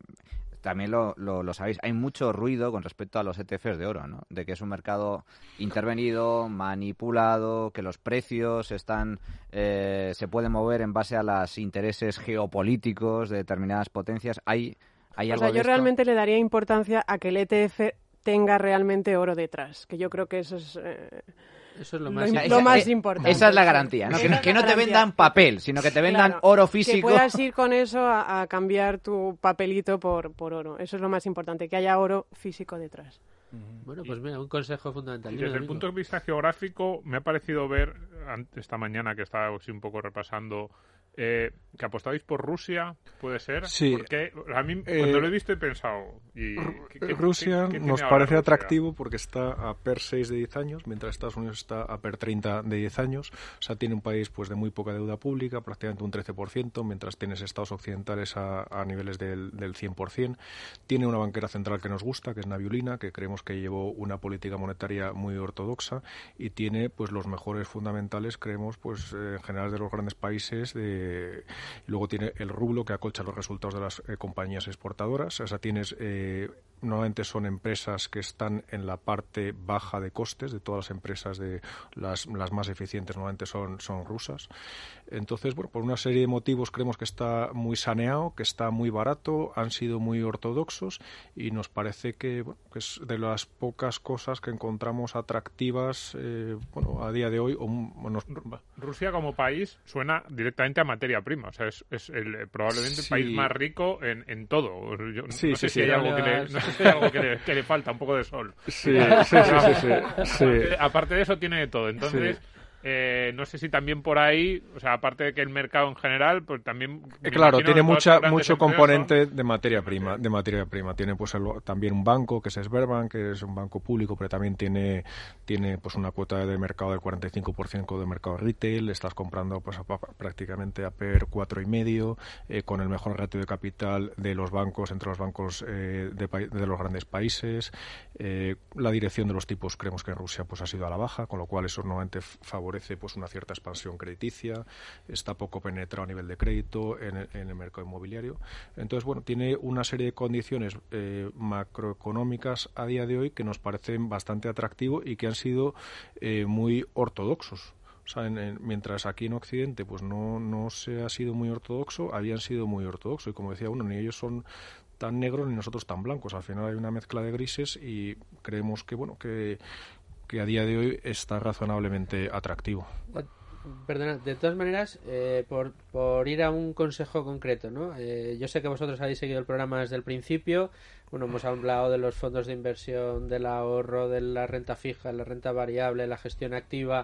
también lo, lo, lo sabéis, hay mucho ruido con respecto a los E T Fs de oro, ¿no? De que es un mercado intervenido, manipulado, que los precios están eh, se pueden mover en base a los intereses geopolíticos de determinadas potencias. ¿Hay, hay O algo sea, de yo esto? realmente le daría importancia a que el E T F tenga realmente oro detrás, que yo creo que eso es... Eh... Eso es lo Lo más, im- importante. lo más eh, importante. Esa es la sí. garantía, ¿no? Esa Que, no- es que la no te garantía. vendan papel, sino que te vendan Claro, oro que físico. puedas ir con eso a, a cambiar tu papelito por, por oro. Eso es lo más importante, que haya oro físico detrás. Bueno, pues mira, un consejo fundamental. Y Dime, desde el Domingo. punto de vista geográfico, me ha parecido ver ant- esta mañana que estaba así un poco repasando eh, que apostabais por Rusia, ¿puede ser? Sí. Porque a mí Eh, cuando lo he visto he pensado... Y, ¿qué- qué- Rusia qué- qué tiene nos ahora parece Rusia? atractivo porque está a PER seis de diez años, mientras Estados Unidos está a PER treinta de diez años. O sea, tiene un país pues de muy poca deuda pública, prácticamente un trece por ciento, mientras tienes estados occidentales a, a niveles del, del cien por ciento. Tiene una banquera central que nos gusta, que es Nabiulina, que creemos que llevó una política monetaria muy ortodoxa, y tiene pues los mejores fundamentales, creemos, pues eh, en general de los grandes países. De, y luego tiene el rublo, que acolcha los resultados de las eh, compañías exportadoras. O sea, tienes... Eh, normalmente son empresas que están en la parte baja de costes de todas las empresas, de las, las más eficientes normalmente son, son rusas. Entonces, bueno, por una serie de motivos creemos que está muy saneado, que está muy barato, han sido muy ortodoxos y nos parece que, bueno, que es de las pocas cosas que encontramos atractivas eh, bueno, a día de hoy. O, bueno, Rusia como país suena directamente a materia prima, o sea, es, es el, probablemente Sí. el país más rico en, en todo. Yo, Sí, no sí, sé sí, si hay ya algo, que le, le- no sé si hay algo que, le, que le falta, un poco de sol. Sí, sí, sí, sí, sí, sí. Aparte, aparte de eso tiene de todo, entonces... Sí. Eh, no sé si también por ahí, o sea, aparte de que el mercado en general, pues también... me Eh, claro, imagino tiene que todas mucha, las grandes mucho empresas componente son- de materia prima, de materia prima. Tiene pues el- también un banco que es Sberbank, que es un banco público, pero también tiene tiene pues una cuota de mercado del cuarenta y cinco por ciento de mercado retail. Estás comprando pues a- a- prácticamente a PER cuatro y medio, eh, con el mejor ratio de capital de los bancos entre los bancos eh, de, pa- de los grandes países. Eh, la dirección de los tipos creemos que en Rusia pues ha sido a la baja, con lo cual eso normalmente f- favorece pues una cierta expansión crediticia. Está poco penetrado a nivel de crédito en el, en el mercado inmobiliario. Entonces, bueno, tiene una serie de condiciones eh, macroeconómicas a día de hoy que nos parecen bastante atractivos y que han sido eh, muy ortodoxos. O sea, en, en, mientras aquí en Occidente pues no, no se ha sido muy ortodoxo, habían sido muy ortodoxos. Y como decía uno, ni ellos son tan negros ni nosotros tan blancos. Al final hay una mezcla de grises y creemos que, bueno, que, que a día de hoy está razonablemente atractivo. Perdona, de todas maneras, eh, por, por ir a un consejo concreto, ¿no? Eh, yo sé que vosotros habéis seguido el programa desde el principio. Bueno, hemos hablado de los fondos de inversión, del ahorro, de la renta fija, la renta variable, la gestión activa.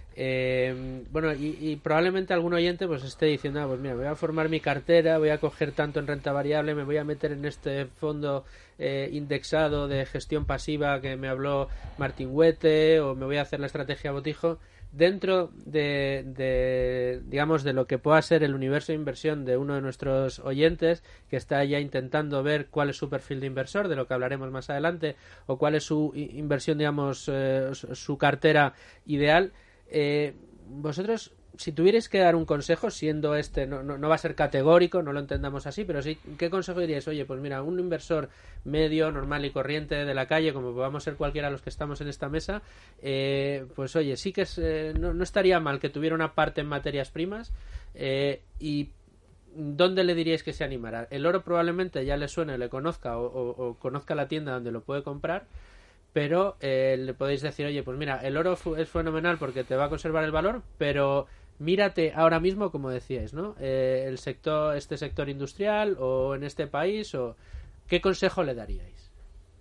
Eh, bueno, y, y probablemente algún oyente pues esté diciendo, ah, pues mira, voy a formar mi cartera, voy a coger tanto en renta variable, me voy a meter en este fondo eh, indexado de gestión pasiva que me habló Martín Huete, o me voy a hacer la estrategia Botijo. Dentro de, de, digamos, de lo que pueda ser el universo de inversión de uno de nuestros oyentes, que está ya intentando ver cuál es su perfil de inversor, de lo que hablaremos más adelante, o cuál es su inversión, digamos, eh, su cartera ideal, eh, vosotros, si tuvierais que dar un consejo, siendo este, no, no, no va a ser categórico, no lo entendamos así, pero sí, ¿qué consejo diríais? Oye, pues mira, un inversor medio, normal y corriente de la calle, como podamos ser cualquiera de los que estamos en esta mesa, eh, pues oye, sí que es, eh, no, no estaría mal que tuviera una parte en materias primas, eh, y ¿dónde le diríais que se animara? El oro probablemente ya le suene, le conozca, o, o, o conozca la tienda donde lo puede comprar, pero eh, le podéis decir, oye, pues mira, el oro es fenomenal porque te va a conservar el valor, pero mírate ahora mismo, como decíais, ¿no? Eh, el sector, este sector industrial o en este país, o ¿qué consejo le daríais?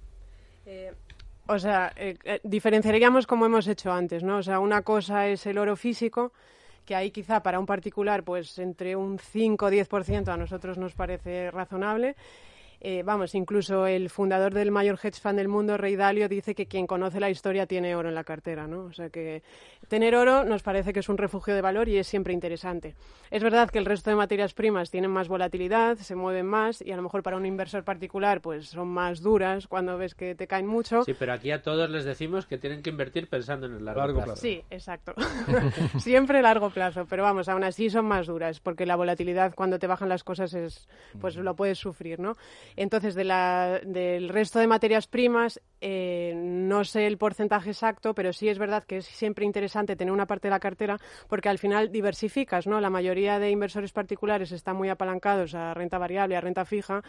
Eh, o sea, eh, eh, diferenciaríamos como hemos hecho antes, ¿no? O sea, una cosa es el oro físico, que ahí quizá para un particular, pues entre un cinco o diez por ciento a nosotros nos parece razonable. Eh, vamos, incluso el fundador del mayor hedge fund del mundo, Ray Dalio, dice que quien conoce la historia tiene oro en la cartera, ¿no? O sea que tener oro nos parece que es un refugio de valor y es siempre interesante. Es verdad que el resto de materias primas tienen más volatilidad, se mueven más y a lo mejor para un inversor particular pues son más duras cuando ves que te caen mucho. Sí, pero aquí a todos les decimos que tienen que invertir pensando en el largo, largo plazo. plazo. Sí, exacto. Siempre largo plazo, pero vamos, aún así son más duras porque la volatilidad cuando te bajan las cosas es, pues lo puedes sufrir, ¿no? Entonces, de la, del resto de materias primas, eh, no sé el porcentaje exacto, pero sí es verdad que es siempre interesante tener una parte de la cartera porque al final diversificas, ¿no? La mayoría de inversores particulares están muy apalancados a renta variable, a renta fija,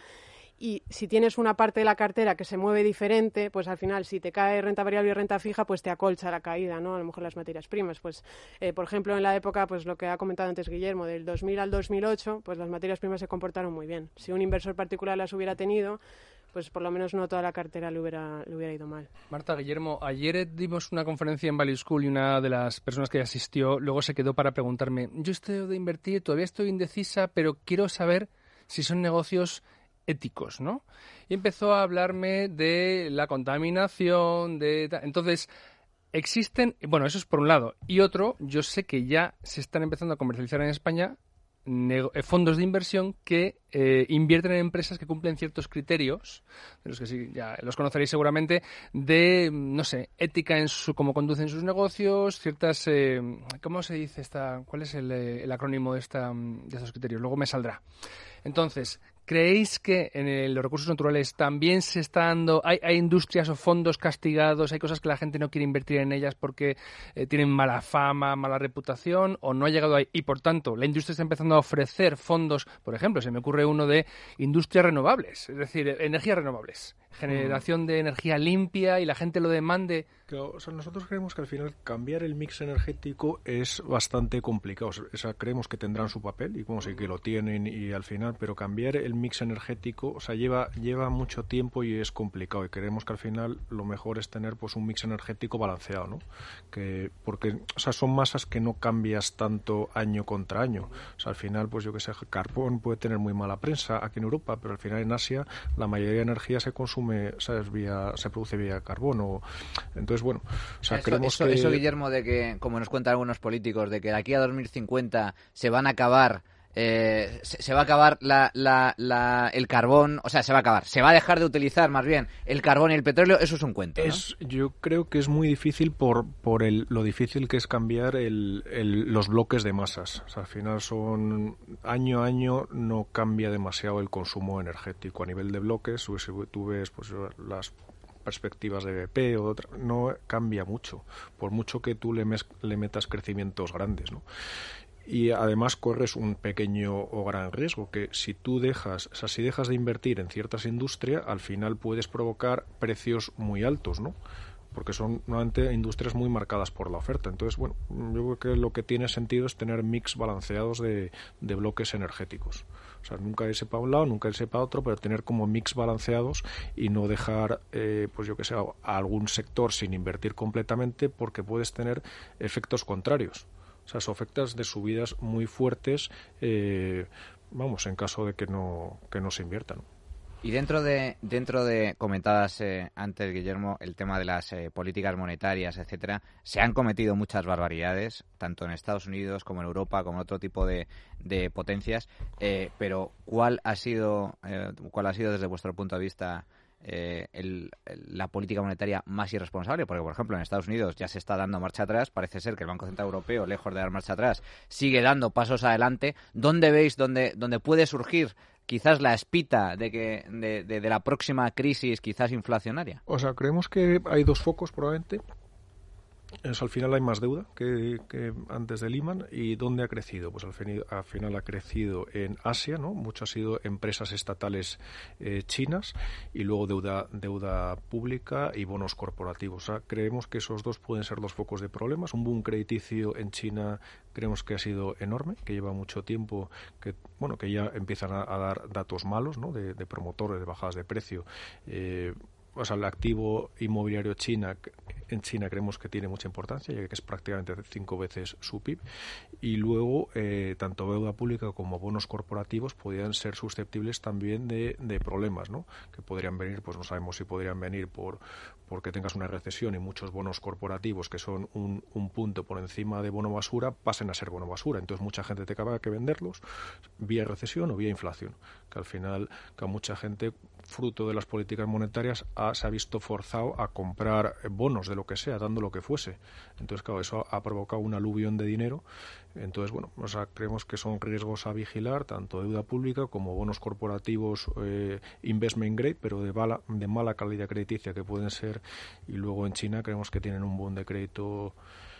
y si tienes una parte de la cartera que se mueve diferente, pues al final si te cae renta variable y renta fija, pues te acolcha la caída, ¿no? A lo mejor las materias primas, pues eh, por ejemplo en la época, pues lo que ha comentado antes Guillermo, del dos mil al dos mil ocho, pues las materias primas se comportaron muy bien. Si un inversor particular las hubiera tenido, pues por lo menos no toda la cartera le hubiera, le hubiera ido mal. Marta, Guillermo, ayer dimos una conferencia en Value School y una de las personas que asistió luego se quedó para preguntarme, yo estoy de invertir, todavía estoy indecisa, pero quiero saber si son negocios éticos, ¿no? Y empezó a hablarme de la contaminación, de... Entonces, existen... Bueno, eso es por un lado. Y otro, yo sé que ya se están empezando a comercializar en España fondos de inversión que eh, invierten en empresas que cumplen ciertos criterios, de los que sí, ya los conoceréis seguramente, de, no sé, ética en su cómo conducen sus negocios, ciertas... Eh, ¿Cómo se dice esta? ¿Cuál es el, el acrónimo de, esta, de estos criterios? Luego me saldrá. Entonces, ¿creéis que en el, los recursos naturales también se está dando, hay, hay industrias o fondos castigados, hay cosas que la gente no quiere invertir en ellas porque eh, tienen mala fama, mala reputación o no ha llegado ahí? Y por tanto, la industria está empezando a ofrecer fondos, por ejemplo, se me ocurre uno de industrias renovables, es decir, energías renovables, generación de energía limpia y la gente lo demande. Claro, o sea, nosotros creemos que al final cambiar el mix energético es bastante complicado. O sea, creemos que tendrán su papel y como sí que lo tienen y al final, pero cambiar el mix energético, o sea, lleva lleva mucho tiempo y es complicado y creemos que al final lo mejor es tener pues un mix energético balanceado, ¿no? Que porque, o sea, son masas que no cambias tanto año contra año. O sea, al final, pues yo que sé, carbón puede tener muy mala prensa aquí en Europa, pero al final en Asia la mayoría de energía se consume, ¿sabes? Vía, se produce vía carbono. Entonces, bueno, o sea, eso, creemos eso, que... eso, Guillermo, de que, como nos cuentan algunos políticos, de que de aquí a dos mil cincuenta se van a acabar, eh, se, se va a acabar la, la, la, el carbón, o sea, se va a acabar, se va a dejar de utilizar más bien el carbón y el petróleo, eso es un cuento, ¿no? Es, yo creo que es muy difícil por, por el, lo difícil que es cambiar el, el, los bloques de masas. O sea, al final son año a año no cambia demasiado el consumo energético a nivel de bloques. Si tú ves pues las perspectivas de B P o de otra, no cambia mucho, por mucho que tú le, mes, le metas crecimientos grandes, ¿no? Y además corres un pequeño o gran riesgo, que si tú dejas, o sea, si dejas de invertir en ciertas industrias, al final puedes provocar precios muy altos, ¿no? porque son normalmente industrias muy marcadas por la oferta. Entonces, bueno, yo creo que lo que tiene sentido es tener mix balanceados de, de bloques energéticos. O sea, nunca irse para un lado, nunca irse para otro, pero tener como mix balanceados y no dejar, eh, pues yo que sé, a algún sector sin invertir completamente, porque puedes tener efectos contrarios. O sea, son efectos de subidas muy fuertes, eh, vamos, en caso de que no, que no se inviertan. Y dentro de, dentro de comentadas eh, antes, Guillermo, el tema de las eh, políticas monetarias, etcétera, se han cometido muchas barbaridades, tanto en Estados Unidos como en Europa, como en otro tipo de, de potencias, eh, pero ¿cuál ha sido, eh, cuál ha sido desde vuestro punto de vista eh, el, el, la política monetaria más irresponsable? Porque, por ejemplo, en Estados Unidos ya se está dando marcha atrás, parece ser que el Banco Central Europeo, lejos de dar marcha atrás, sigue dando pasos adelante. ¿Dónde veis, dónde, dónde puede surgir quizás la espita de que de, de, de la próxima crisis, quizás inflacionaria? O sea, creemos que hay dos focos probablemente. Es, al final hay más deuda que, que antes de Lehman. ¿Y dónde ha crecido? Pues al final, al final ha crecido en Asia, ¿no? Mucho ha sido empresas estatales eh, chinas, y luego deuda deuda pública y bonos corporativos. O sea, creemos que esos dos pueden ser los focos de problemas. Un boom crediticio en China creemos que ha sido enorme, que lleva mucho tiempo, que bueno, que ya empiezan a, a dar datos malos, ¿no? de, de promotores, de bajadas de precio. Eh, O sea, el activo inmobiliario China, en China creemos que tiene mucha importancia, ya que es prácticamente cinco veces su P I B. Y luego, eh, tanto deuda pública como bonos corporativos podrían ser susceptibles también de, de problemas, ¿no? Que podrían venir, pues no sabemos si podrían venir por porque tengas una recesión y muchos bonos corporativos, que son un, un punto por encima de bono basura, pasen a ser bono basura. Entonces mucha gente te acaba que venderlos vía recesión o vía inflación, que al final que a mucha gente, fruto de las políticas monetarias, ha, se ha visto forzado a comprar bonos de lo que sea, dando lo que fuese. Entonces, claro, eso ha provocado un aluvión de dinero. Entonces, bueno, o sea, creemos que son riesgos a vigilar, tanto deuda pública como bonos corporativos eh, investment grade, pero de, bala, de mala calidad crediticia que pueden ser. Y luego en China creemos que tienen un boom de crédito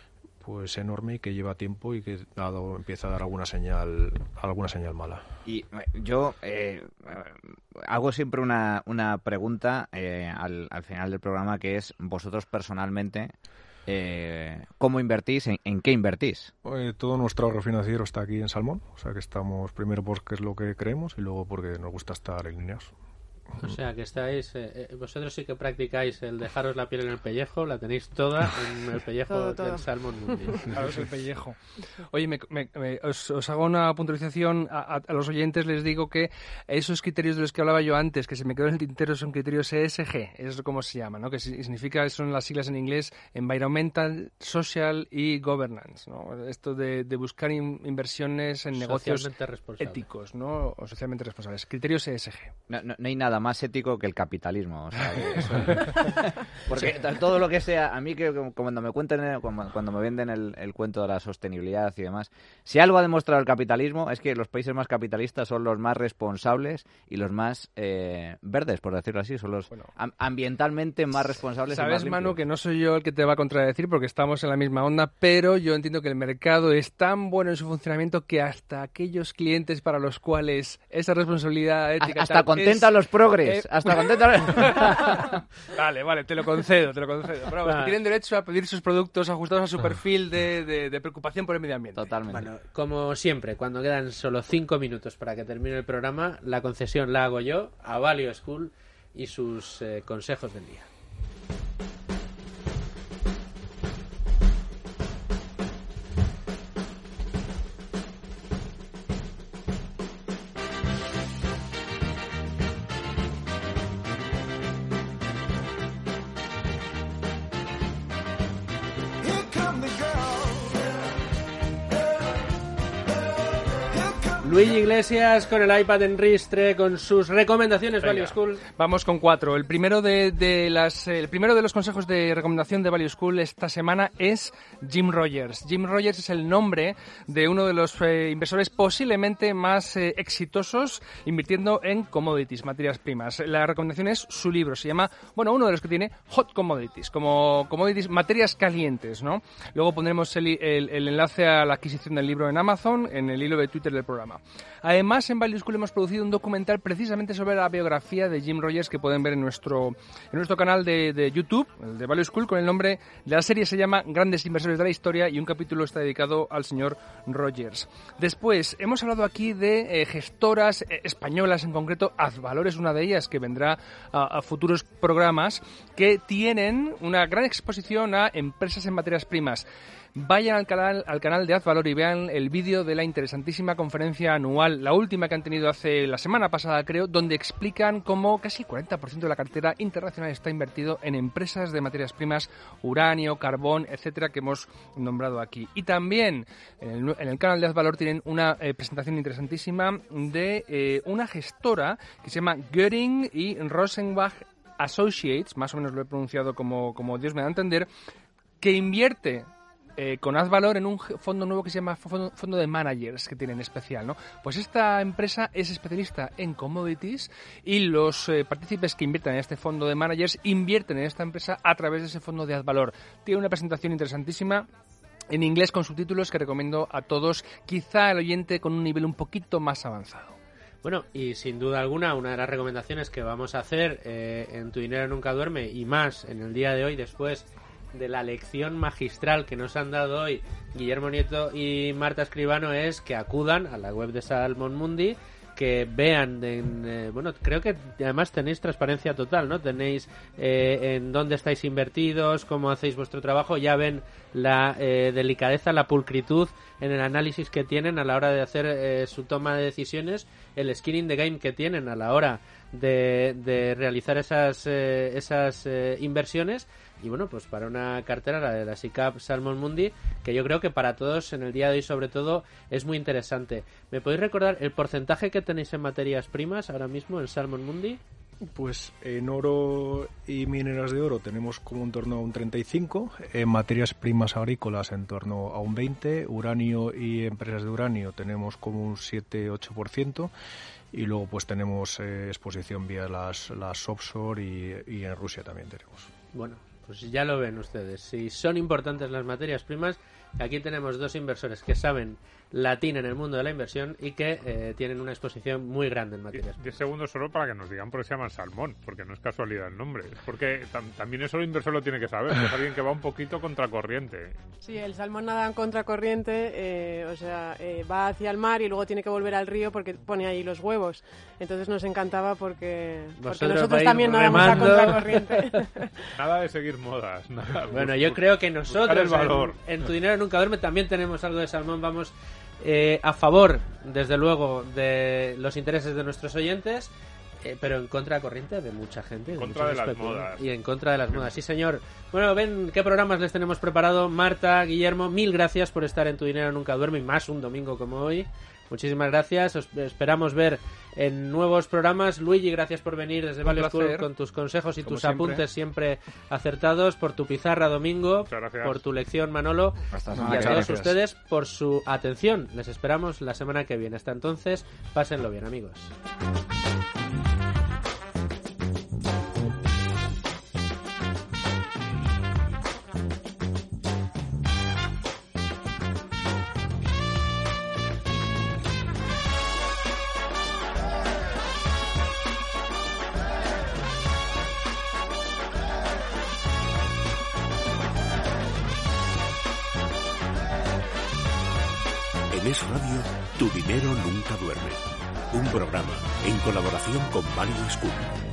pues enorme y que lleva tiempo y que ha dado, empieza a dar alguna señal alguna señal mala. Y yo eh, hago siempre una, una pregunta eh, al, al final del programa, que es: vosotros personalmente, eh, ¿cómo invertís? ¿En, en qué invertís? Eh, todo nuestro ahorro financiero está aquí en Salmón, o sea que estamos primero porque es lo que creemos y luego porque nos gusta estar alineados. O sea, que estáis... Eh, eh, vosotros sí que practicáis el dejaros la piel en el pellejo, la tenéis toda en el pellejo todo, todo. del Salmón Mundi. Claro, es el pellejo. Oye, me, me, me, os, os hago una puntualización a, a, a los oyentes. Les digo que esos criterios de los que hablaba yo antes, que se me quedó en el tintero, son criterios E S G, es como se llama, ¿no? Que significa, son las siglas en inglés, Environmental, Social y Governance, ¿no? Esto de, de buscar in, inversiones en negocios éticos, ¿no? O socialmente responsables. Criterios E S G. No, no, no hay nada más ético que el capitalismo, o sea, que eso... porque todo lo que sea, a mí que cuando me cuenten, cuando me venden el, el cuento de la sostenibilidad y demás, si algo ha demostrado el capitalismo es que los países más capitalistas son los más responsables y los más eh, verdes, por decirlo así, son los bueno, am- ambientalmente más responsables. Sabes, y más Manu, que no soy yo el que te va a contradecir porque estamos en la misma onda, pero yo entiendo que el mercado es tan bueno en su funcionamiento que hasta aquellos clientes para los cuales esa responsabilidad ética hasta contentan los progres. Eh, Hasta contenta. Vale, vale, te lo concedo, te lo concedo. Pero vamos, que tienen derecho a pedir sus productos ajustados a su perfil de, de, de preocupación por el medio ambiente. Totalmente. Bueno, como siempre, cuando quedan solo cinco minutos para que termine el programa, la concesión la hago yo a Value School y sus eh, consejos del día. Luigi Iglesias con el iPad en ristre, con sus recomendaciones. Venga. Value School. Vamos con cuatro. El primero de, de las, el primero de los consejos de recomendación de Value School esta semana es Jim Rogers. Jim Rogers es el nombre de uno de los eh, inversores posiblemente más eh, exitosos invirtiendo en commodities, materias primas. La recomendación es su libro. Se llama, bueno, uno de los que tiene Hot Commodities, como commodities, materias calientes, ¿no? Luego pondremos el, el, el enlace a la adquisición del libro en Amazon en el hilo de Twitter del programa. Además, en Value School hemos producido un documental precisamente sobre la biografía de Jim Rogers que pueden ver en nuestro, en nuestro canal de, de YouTube, el de Value School, con el nombre de la serie se llama Grandes Inversores de la Historia y un capítulo está dedicado al señor Rogers. Después, hemos hablado aquí de eh, gestoras eh, españolas, en concreto Azvalor es una de ellas que vendrá a, a futuros programas, que tienen una gran exposición a empresas en materias primas. Vayan al canal, al canal de Azvalor y vean el vídeo de la interesantísima conferencia anual, la última que han tenido hace la semana pasada, creo, donde explican cómo casi el cuarenta por ciento de la cartera internacional está invertido en empresas de materias primas, uranio, carbón, etcétera, que hemos nombrado aquí. Y también en el, en el canal de Azvalor tienen una eh, presentación interesantísima de eh, una gestora que se llama Göring y Rosenbach Associates, más o menos lo he pronunciado como, como Dios me da a entender, que invierte Eh, con Azvalor en un fondo nuevo que se llama fondo, fondo de managers que tienen especial, ¿no? Pues esta empresa es especialista en commodities y los eh, partícipes que invierten en este fondo de managers invierten en esta empresa a través de ese fondo de Azvalor. Tiene una presentación interesantísima en inglés con subtítulos que recomiendo a todos, quizá al oyente con un nivel un poquito más avanzado. Bueno, y sin duda alguna, una de las recomendaciones que vamos a hacer eh, en Tu Dinero Nunca Duerme y más en el día de hoy, después de la lección magistral que nos han dado hoy Guillermo Nieto y Marta Escribano, es que acudan a la web de Salmon Mundi, que vean, en, eh, bueno, creo que además tenéis transparencia total, ¿no? Tenéis eh, en dónde estáis invertidos, cómo hacéis vuestro trabajo, ya ven la eh, delicadeza, la pulcritud en el análisis que tienen a la hora de hacer eh, su toma de decisiones, el skin in the game que tienen a la hora de, de realizar esas, eh, esas eh, inversiones. Y bueno, pues para una cartera, la de la SICAV Salmon Mundi, que yo creo que para todos en el día de hoy sobre todo es muy interesante. ¿Me podéis recordar el porcentaje que tenéis en materias primas ahora mismo en Salmon Mundi? Pues en oro y mineras de oro tenemos como en torno a un treinta y cinco por ciento, en materias primas agrícolas en torno a un veinte por ciento, uranio y empresas de uranio tenemos como un siete a ocho por ciento y luego pues tenemos eh, exposición vía las, las offshore y, y en Rusia también tenemos. Bueno, pues ya lo ven ustedes. Si son importantes las materias primas, aquí tenemos dos inversores que saben latín en el mundo de la inversión y que eh, tienen una exposición muy grande en materias primas. Diez segundos solo para que nos digan por qué se llaman salmón, porque no es casualidad el nombre. Es porque tam también eso el inversor lo tiene que saber, es alguien que va un poquito contracorriente. Sí, el salmón nada en contracorriente, eh, o sea, eh, va hacia el mar y luego tiene que volver al río porque pone ahí los huevos. Entonces nos encantaba porque, porque nosotros también nadamos a contracorriente. Nada de seguir modas. Nada, bueno, yo creo que nosotros el valor. En, en Tu Dinero Nunca Duerme también tenemos algo de salmón. Vamos eh, a favor, desde luego, de los intereses de nuestros oyentes, eh, pero en contracorriente de mucha gente. En contra de las modas. Y en contra de las modas, sí señor. Bueno, ven qué programas les tenemos preparado. Marta, Guillermo, mil gracias por estar en Tu Dinero Nunca Duerme, y más un domingo como hoy. Muchísimas gracias, os esperamos ver en nuevos programas. Luigi, gracias por venir desde Value School con tus consejos y como tus siempre. apuntes siempre acertados, por tu pizarra, Domingo, por tu lección, Manolo, Hasta y a todos gracias. ustedes por su atención. Les esperamos la semana que viene. Hasta entonces, pásenlo bien, amigos. En Es Radio, Tu Dinero Nunca Duerme. Un programa en colaboración con Value School.